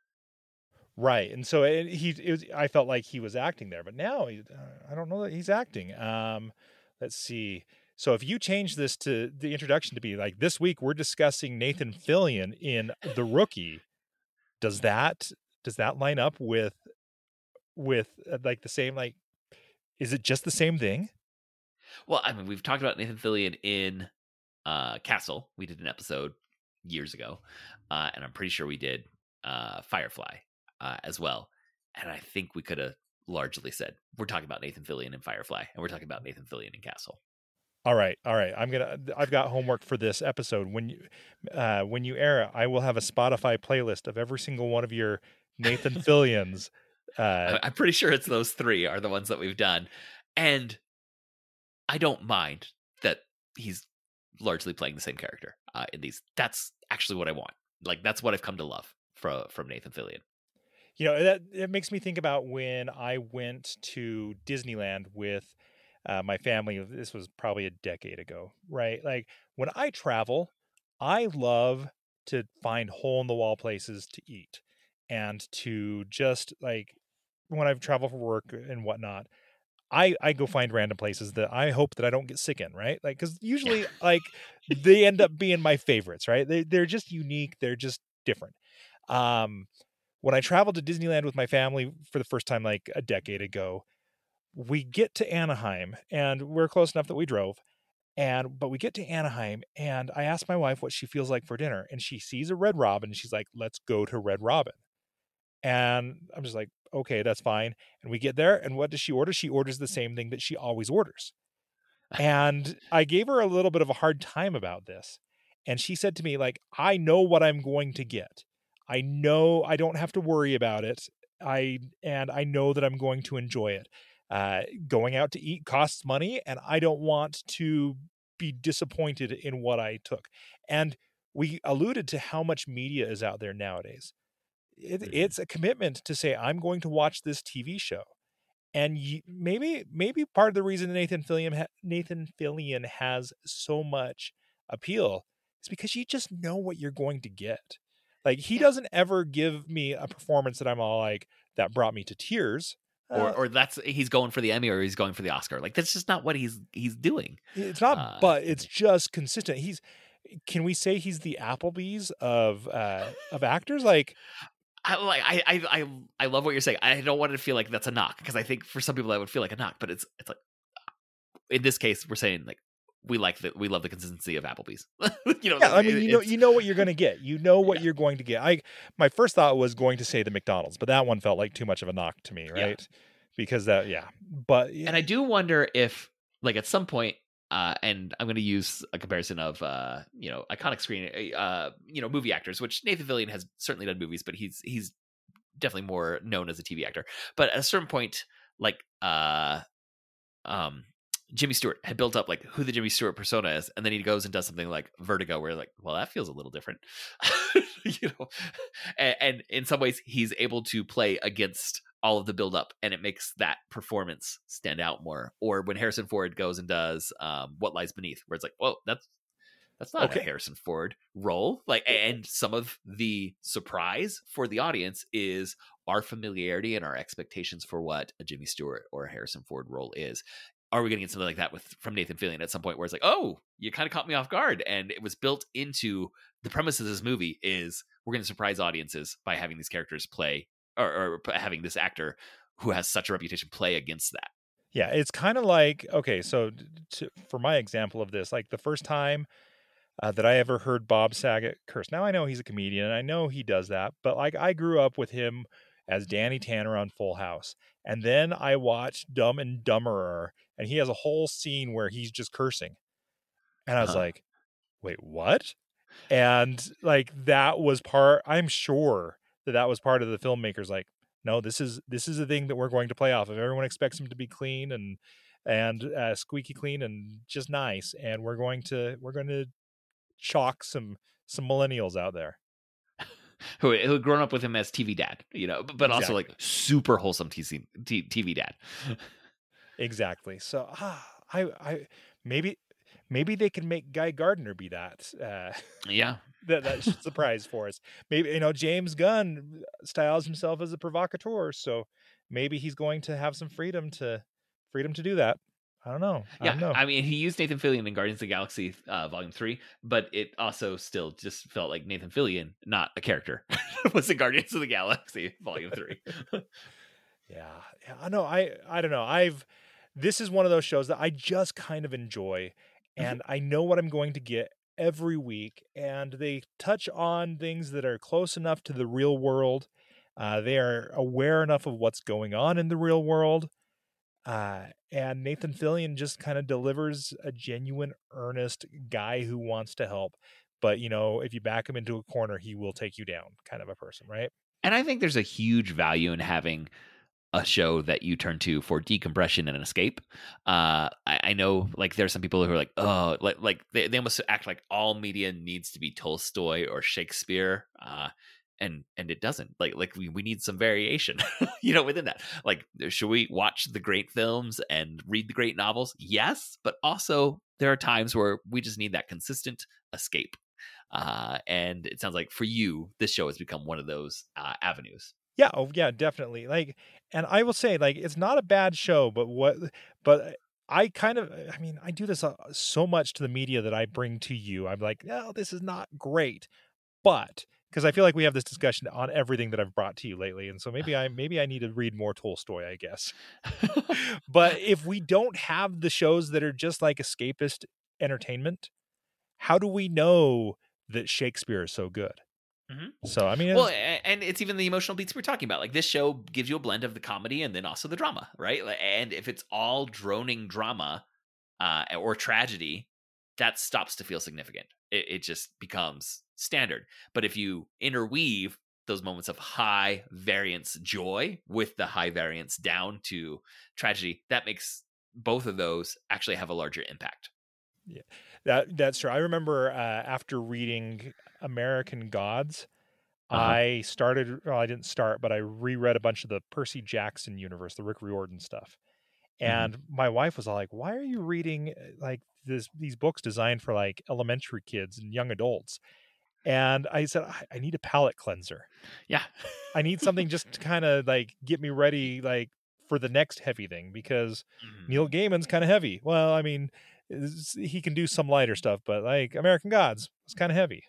Right. And so it, he, it was, I felt like he was acting there, but now he, uh, I don't know that he's acting. Um, let's see. So if you change this to the introduction to be like, this week we're discussing Nathan Fillion in The Rookie, does that, does that line up with, with uh, like the same, like, is it just the same thing? Well, I mean, we've talked about Nathan Fillion in uh, Castle. We did an episode years ago. Uh, and I'm pretty sure we did uh, Firefly. Uh, as well. And I think we could have largely said, we're talking about Nathan Fillion in Firefly, and we're talking about Nathan Fillion in Castle. All right. All right. I'm going to, I've got homework for this episode. When you, uh, when you air it, I will have a Spotify playlist of every single one of your Nathan Fillions. Uh, I'm pretty sure it's those three are the ones that we've done. And I don't mind that he's largely playing the same character uh, in these. That's actually what I want. Like, that's what I've come to love from, from Nathan Fillion. You know, that it makes me think about when I went to Disneyland with uh, my family. This was probably a decade ago, right? Like when I travel, I love to find hole in the wall places to eat and to just like when I've traveled for work and whatnot, I, I go find random places that I hope that I don't get sick in, right? Like, cause usually like they end up being my favorites, right? They, they're just unique. They're just different. Um, When I traveled to Disneyland with my family for the first time, like a decade ago, we get to Anaheim and we're close enough that we drove and, but we get to Anaheim and I asked my wife what she feels like for dinner and she sees a Red Robin and she's like, let's go to Red Robin. And I'm just like, okay, that's fine. And we get there and what does she order? She orders the same thing that she always orders. And I gave her a little bit of a hard time about this. And she said to me, like, I know what I'm going to get. I know I don't have to worry about it. I and I know that I'm going to enjoy it. Uh, going out to eat costs money, and I don't want to be disappointed in what I took. And we alluded to how much media is out there nowadays. It, mm-hmm. It's a commitment to say I'm going to watch this T V show, and you, maybe maybe part of the reason Nathan Fillion ha- Nathan Fillion has so much appeal is because you just know what you're going to get. Like he doesn't ever give me a performance that I'm all like, that brought me to tears. Uh, or or that's he's going for the Emmy or he's going for the Oscar. Like that's just not what he's he's doing. It's not, uh, but it's just consistent. He's can we say he's the Applebee's of uh, of actors? Like I like I, I I I love what you're saying. I don't want it to feel like that's a knock because I think for some people that would feel like a knock, but it's it's like in this case we're saying like we like that we love the consistency of Applebee's. you know, yeah, I mean, you know, you know what you're going to get. You know what yeah. you're going to get. I my first thought was going to say the McDonald's, but that one felt like too much of a knock to me, right? Yeah. Because that, yeah. But yeah. And I do wonder if, like, at some point, uh, and I'm going to use a comparison of, uh, you know, iconic screen, uh, you know, movie actors, which Nathan Fillion has certainly done movies, but he's he's definitely more known as a T V actor. But at a certain point, like, uh, um. Jimmy Stewart had built up like who the Jimmy Stewart persona is, and then he goes and does something like Vertigo, where like, well, that feels a little different, you know. And, and in some ways, he's able to play against all of the build up, and it makes that performance stand out more. Or when Harrison Ford goes and does um, What Lies Beneath, where it's like, whoa, that's that's not Okay. a Harrison Ford role. Like, and some of the surprise for the audience is our familiarity and our expectations for what a Jimmy Stewart or a Harrison Ford role is. Are we going to get something like that with from Nathan Fillion at some point where it's like, oh, you kind of caught me off guard? And it was built into the premise of this movie is we're going to surprise audiences by having these characters play or, or having this actor who has such a reputation play against that. Yeah, it's kind of like, okay, so to, for my example of this, like the first time uh, that I ever heard Bob Saget curse. Now I know he's a comedian and I know he does that, but like I grew up with him as Danny Tanner on Full House. And then I watched Dumb and Dumberer, and he has a whole scene where he's just cursing. And I was uh-huh. like, wait, what? And like that was part, I'm sure that that was part of the filmmakers like, no, this is this is a thing that we're going to play off of. Everyone expects him to be clean and and uh, squeaky clean and just nice, and we're going to we're going to shock some some millennials out there who who had grown up with him as T V dad, you know, but, but exactly. also like super wholesome T V T V dad. Exactly. So ah, I I maybe maybe they can make Guy Gardner be that. Uh, yeah. that that surprise for us. Maybe, you know, James Gunn styles himself as a provocateur, so maybe he's going to have some freedom to freedom to do that. I don't know. I yeah, don't know. I mean, he used Nathan Fillion in Guardians of the Galaxy uh, Volume Three, but it also still just felt like Nathan Fillion, not a character, was in Guardians of the Galaxy Volume Three. yeah, yeah, I know. I I don't know. I've this is one of those shows that I just kind of enjoy, and I know what I'm going to get every week, and they touch on things that are close enough to the real world. Uh, they are aware enough of what's going on in the real world. Uh, and Nathan Fillion just kind of delivers a genuine, earnest guy who wants to help. But, you know, if you back him into a corner, he will take you down kind of a person, right? And I think there's a huge value in having a show that you turn to for decompression and an escape. Uh, I, I know, like, there's some people who are like, oh, like, like they, they almost act like all media needs to be Tolstoy or Shakespeare. Uh, and and it doesn't. Like, like we, we need some variation, you know, within that. Like, should we watch the great films and read the great novels? Yes, but also there are times where we just need that consistent escape. Uh, and it sounds like for you, this show has become one of those uh, avenues. Yeah, oh yeah, definitely. Like, and I will say, like, it's not a bad show, but what, but I kind of, I mean, I do this uh, so much to the media that I bring to you. I'm like, no, this is not great, but because I feel like we have this discussion on everything that I've brought to you lately, and so maybe I maybe I need to read more Tolstoy, I guess. But if we don't have the shows that are just like escapist entertainment, how do we know that Shakespeare is so good? Mm-hmm. So, I mean, it's, well, and it's even the emotional beats we're talking about. Like, this show gives you a blend of the comedy and then also the drama, right? And if it's all droning drama uh, or tragedy, that stops to feel significant. It, it just becomes standard. But if you interweave those moments of high variance joy with the high variance down to tragedy, that makes both of those actually have a larger impact. Yeah, that that's true. I remember uh, after reading American Gods, uh-huh. I started, well, I didn't start, but I reread a bunch of the Percy Jackson universe, the Rick Riordan stuff. And mm-hmm. my wife was all like, why are you reading like this, these books designed for like elementary kids and young adults? And I said, I, I need a palate cleanser. Yeah. I need something just to kind of like get me ready, like for the next heavy thing, because mm-hmm. Neil Gaiman's kind of heavy. Well, I mean, he can do some lighter stuff, but like American Gods was kind of heavy.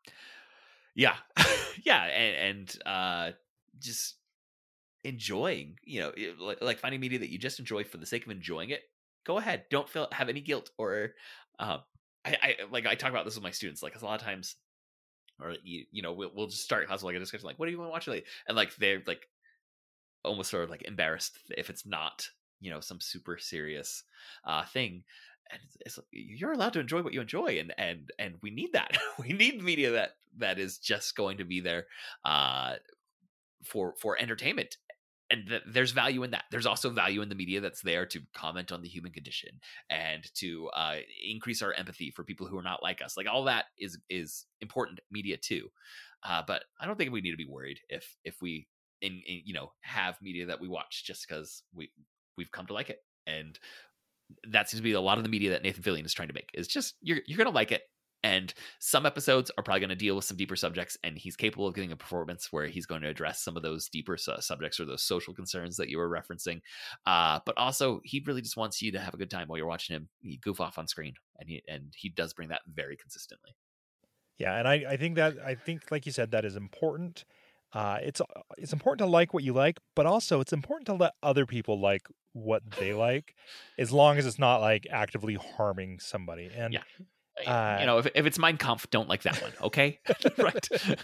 Yeah. yeah. And, and uh, just enjoying, you know, like, like finding media that you just enjoy for the sake of enjoying it. Go ahead. Don't feel, have any guilt or, uh, I, I like, I talk about this with my students, like, 'cause a lot of times, or, you, you know, we'll, we'll just start hustle like a discussion, like, what do you want to watch lately? And like, they're like almost sort of like embarrassed if it's not, you know, some super serious uh, thing. And it's, it's you're allowed to enjoy what you enjoy, and and and we need that. We need media that that is just going to be there uh, for for entertainment, and th- there's value in that. There's also value in the media that's there to comment on the human condition and to uh, increase our empathy for people who are not like us. Like, all that is is important media too. Uh, but I don't think we need to be worried if if we in, in you know have media that we watch just because we we've come to like it, and that seems to be a lot of the media that Nathan Fillion is trying to make. Is just you're you're gonna like it. And some episodes are probably going to deal with some deeper subjects, and he's capable of giving a performance where he's going to address some of those deeper su- subjects or those social concerns that you were referencing. Uh, but also, he really just wants you to have a good time while you're watching him. You goof off on screen, and he and he does bring that very consistently. Yeah, and I, I think that I think, like you said, that is important. Uh, it's it's important to like what you like, but also it's important to let other people like what they like, as long as it's not like actively harming somebody. And yeah. Uh, you know, if, if it's Mein Kampf, don't like that one, okay? Right.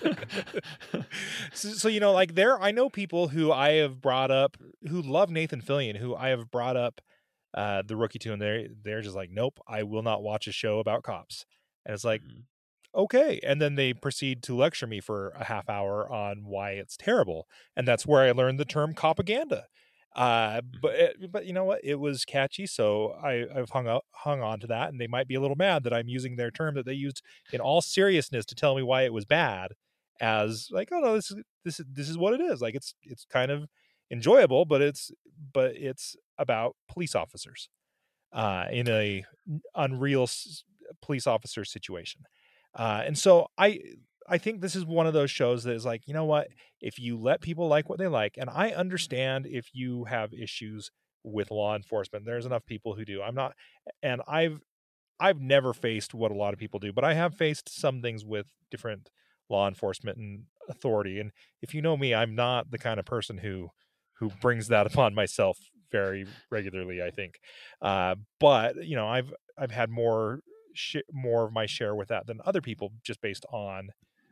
so, so, you know, like there, I know people who I have brought up who love Nathan Fillion, who I have brought up uh, The Rookie to, and they're, they're just like, nope, I will not watch a show about cops. And it's like, mm-hmm. okay. And then they proceed to lecture me for a half hour on why it's terrible. And that's where I learned the term copaganda. Uh, but it, but you know what? It was catchy, so I, I've hung up, hung on to that, and they might be a little mad that I'm using their term that they used in all seriousness to tell me why it was bad, as like, oh no, this is this is this is what it is. Like it's it's kind of enjoyable, but it's but it's about police officers, uh, in a unreal s- police officer situation, uh, and so I. I think this is one of those shows that is like, you know what, if you let people like what they like, and I understand if you have issues with law enforcement, there's enough people who do. I'm not, and I've, I've never faced what a lot of people do, but I have faced some things with different law enforcement and authority. And if you know me, I'm not the kind of person who, who brings that upon myself very regularly, I think. Uh, but you know, I've, I've had more, sh- more of my share with that than other people, just based on,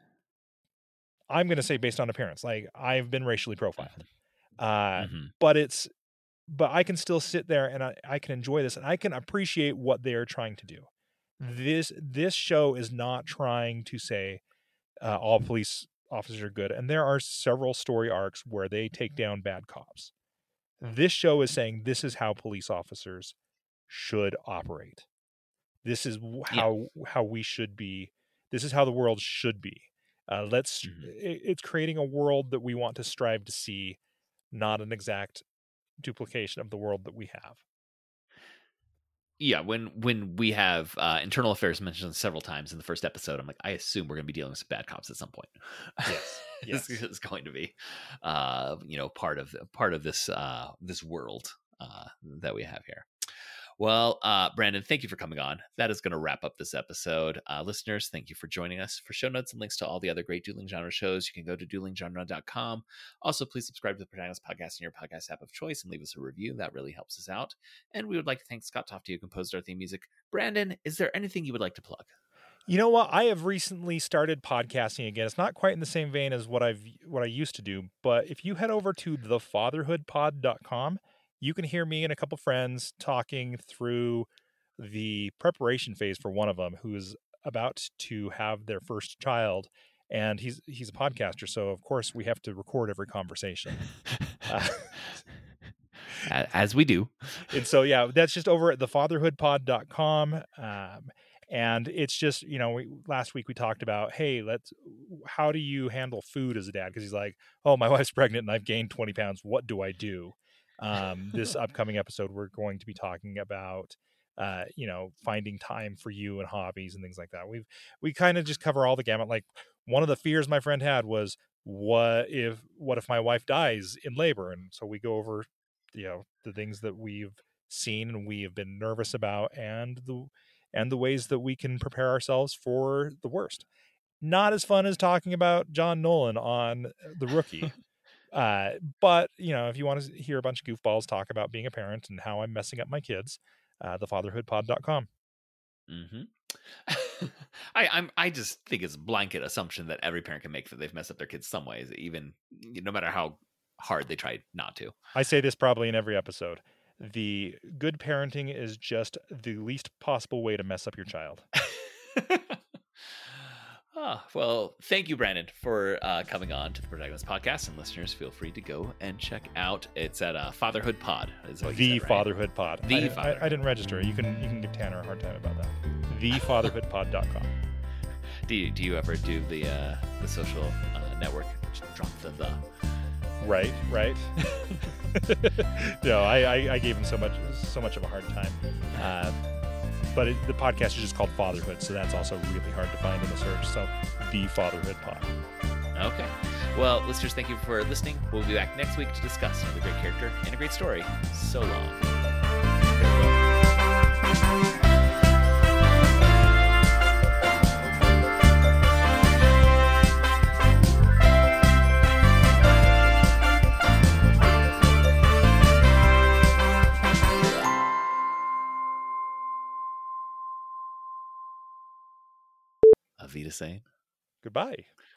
I'm going to say based on appearance. Like I've been racially profiled, uh, mm-hmm. but it's, but I can still sit there and I, I can enjoy this and I can appreciate what they're trying to do. This, this show is not trying to say uh, all police officers are good. And there are several story arcs where they take down bad cops. This show is saying this is how police officers should operate. This is how, yeah. how we should be. This is how the world should be. Uh, let's. Mm-hmm. It's creating a world that we want to strive to see, not an exact duplication of the world that we have. Yeah, when when we have uh, internal affairs mentioned several times in the first episode, I'm like, I assume we're going to be dealing with some bad cops at some point. Yes, yes. This is going to be, uh, you know, part of part of this uh, this world uh, that we have here. Well, uh, Brandon, thank you for coming on. That is going to wrap up this episode. Uh, listeners, thank you for joining us. For show notes and links to all the other great Dueling Genre shows, you can go to dueling genre dot com. Also, please subscribe to the Protagonist Podcast in your podcast app of choice and leave us a review. That really helps us out. And we would like to thank Scott Tofty, who composed our theme music. Brandon, is there anything you would like to plug? You know what? I have recently started podcasting again. It's not quite in the same vein as what I've what I used to do, but if you head over to the fatherhood pod dot com, you can hear me and a couple friends talking through the preparation phase for one of them who's about to have their first child. And he's he's a podcaster, so of course we have to record every conversation. Uh, As we do. And so, yeah, that's just over at the fatherhood pod dot com. Um, and it's just, you know, we, last week we talked about, hey, let's, how do you handle food as a dad? Because he's like, oh, my wife's pregnant and I've gained twenty pounds. What do I do? Um, this upcoming episode, we're going to be talking about, uh, you know, finding time for you and hobbies and things like that. We've, we kind of just cover all the gamut. Like one of the fears my friend had was, what if, what if my wife dies in labor? And so we go over, you know, the things that we've seen and we have been nervous about and the, and the ways that we can prepare ourselves for the worst. Not as fun as talking about John Nolan on The Rookie. Uh, but, you know, if you want to hear a bunch of goofballs talk about being a parent and how I'm messing up my kids, uh, the fatherhood pod dot com. Mm-hmm. I, I'm, I just think it's a blanket assumption that every parent can make that they've messed up their kids some ways, even no matter how hard they try not to. I say this probably in every episode. The good parenting is just the least possible way to mess up your child. Oh, well, thank you, Brandon, for uh, coming on to the Protagonist Podcast. And listeners, feel free to go and check out. It's at uh, Fatherhood Pod. Is what the you said, right? Fatherhood Pod. The I, Fatherhood. I, I didn't register. You can you can give Tanner a hard time about that. the fatherhood pod dot com. Do you do you ever do the uh, the social uh, network? Drop the the. Right, right. no, I, I, I gave him so much so much of a hard time. Uh, but it, the podcast is just called Fatherhood, so that's also really hard to find in the search. So, the Fatherhood Pod. Okay. Well, listeners, thank you for listening. We'll be back next week to discuss another great character and a great story. So long. Avita saying goodbye.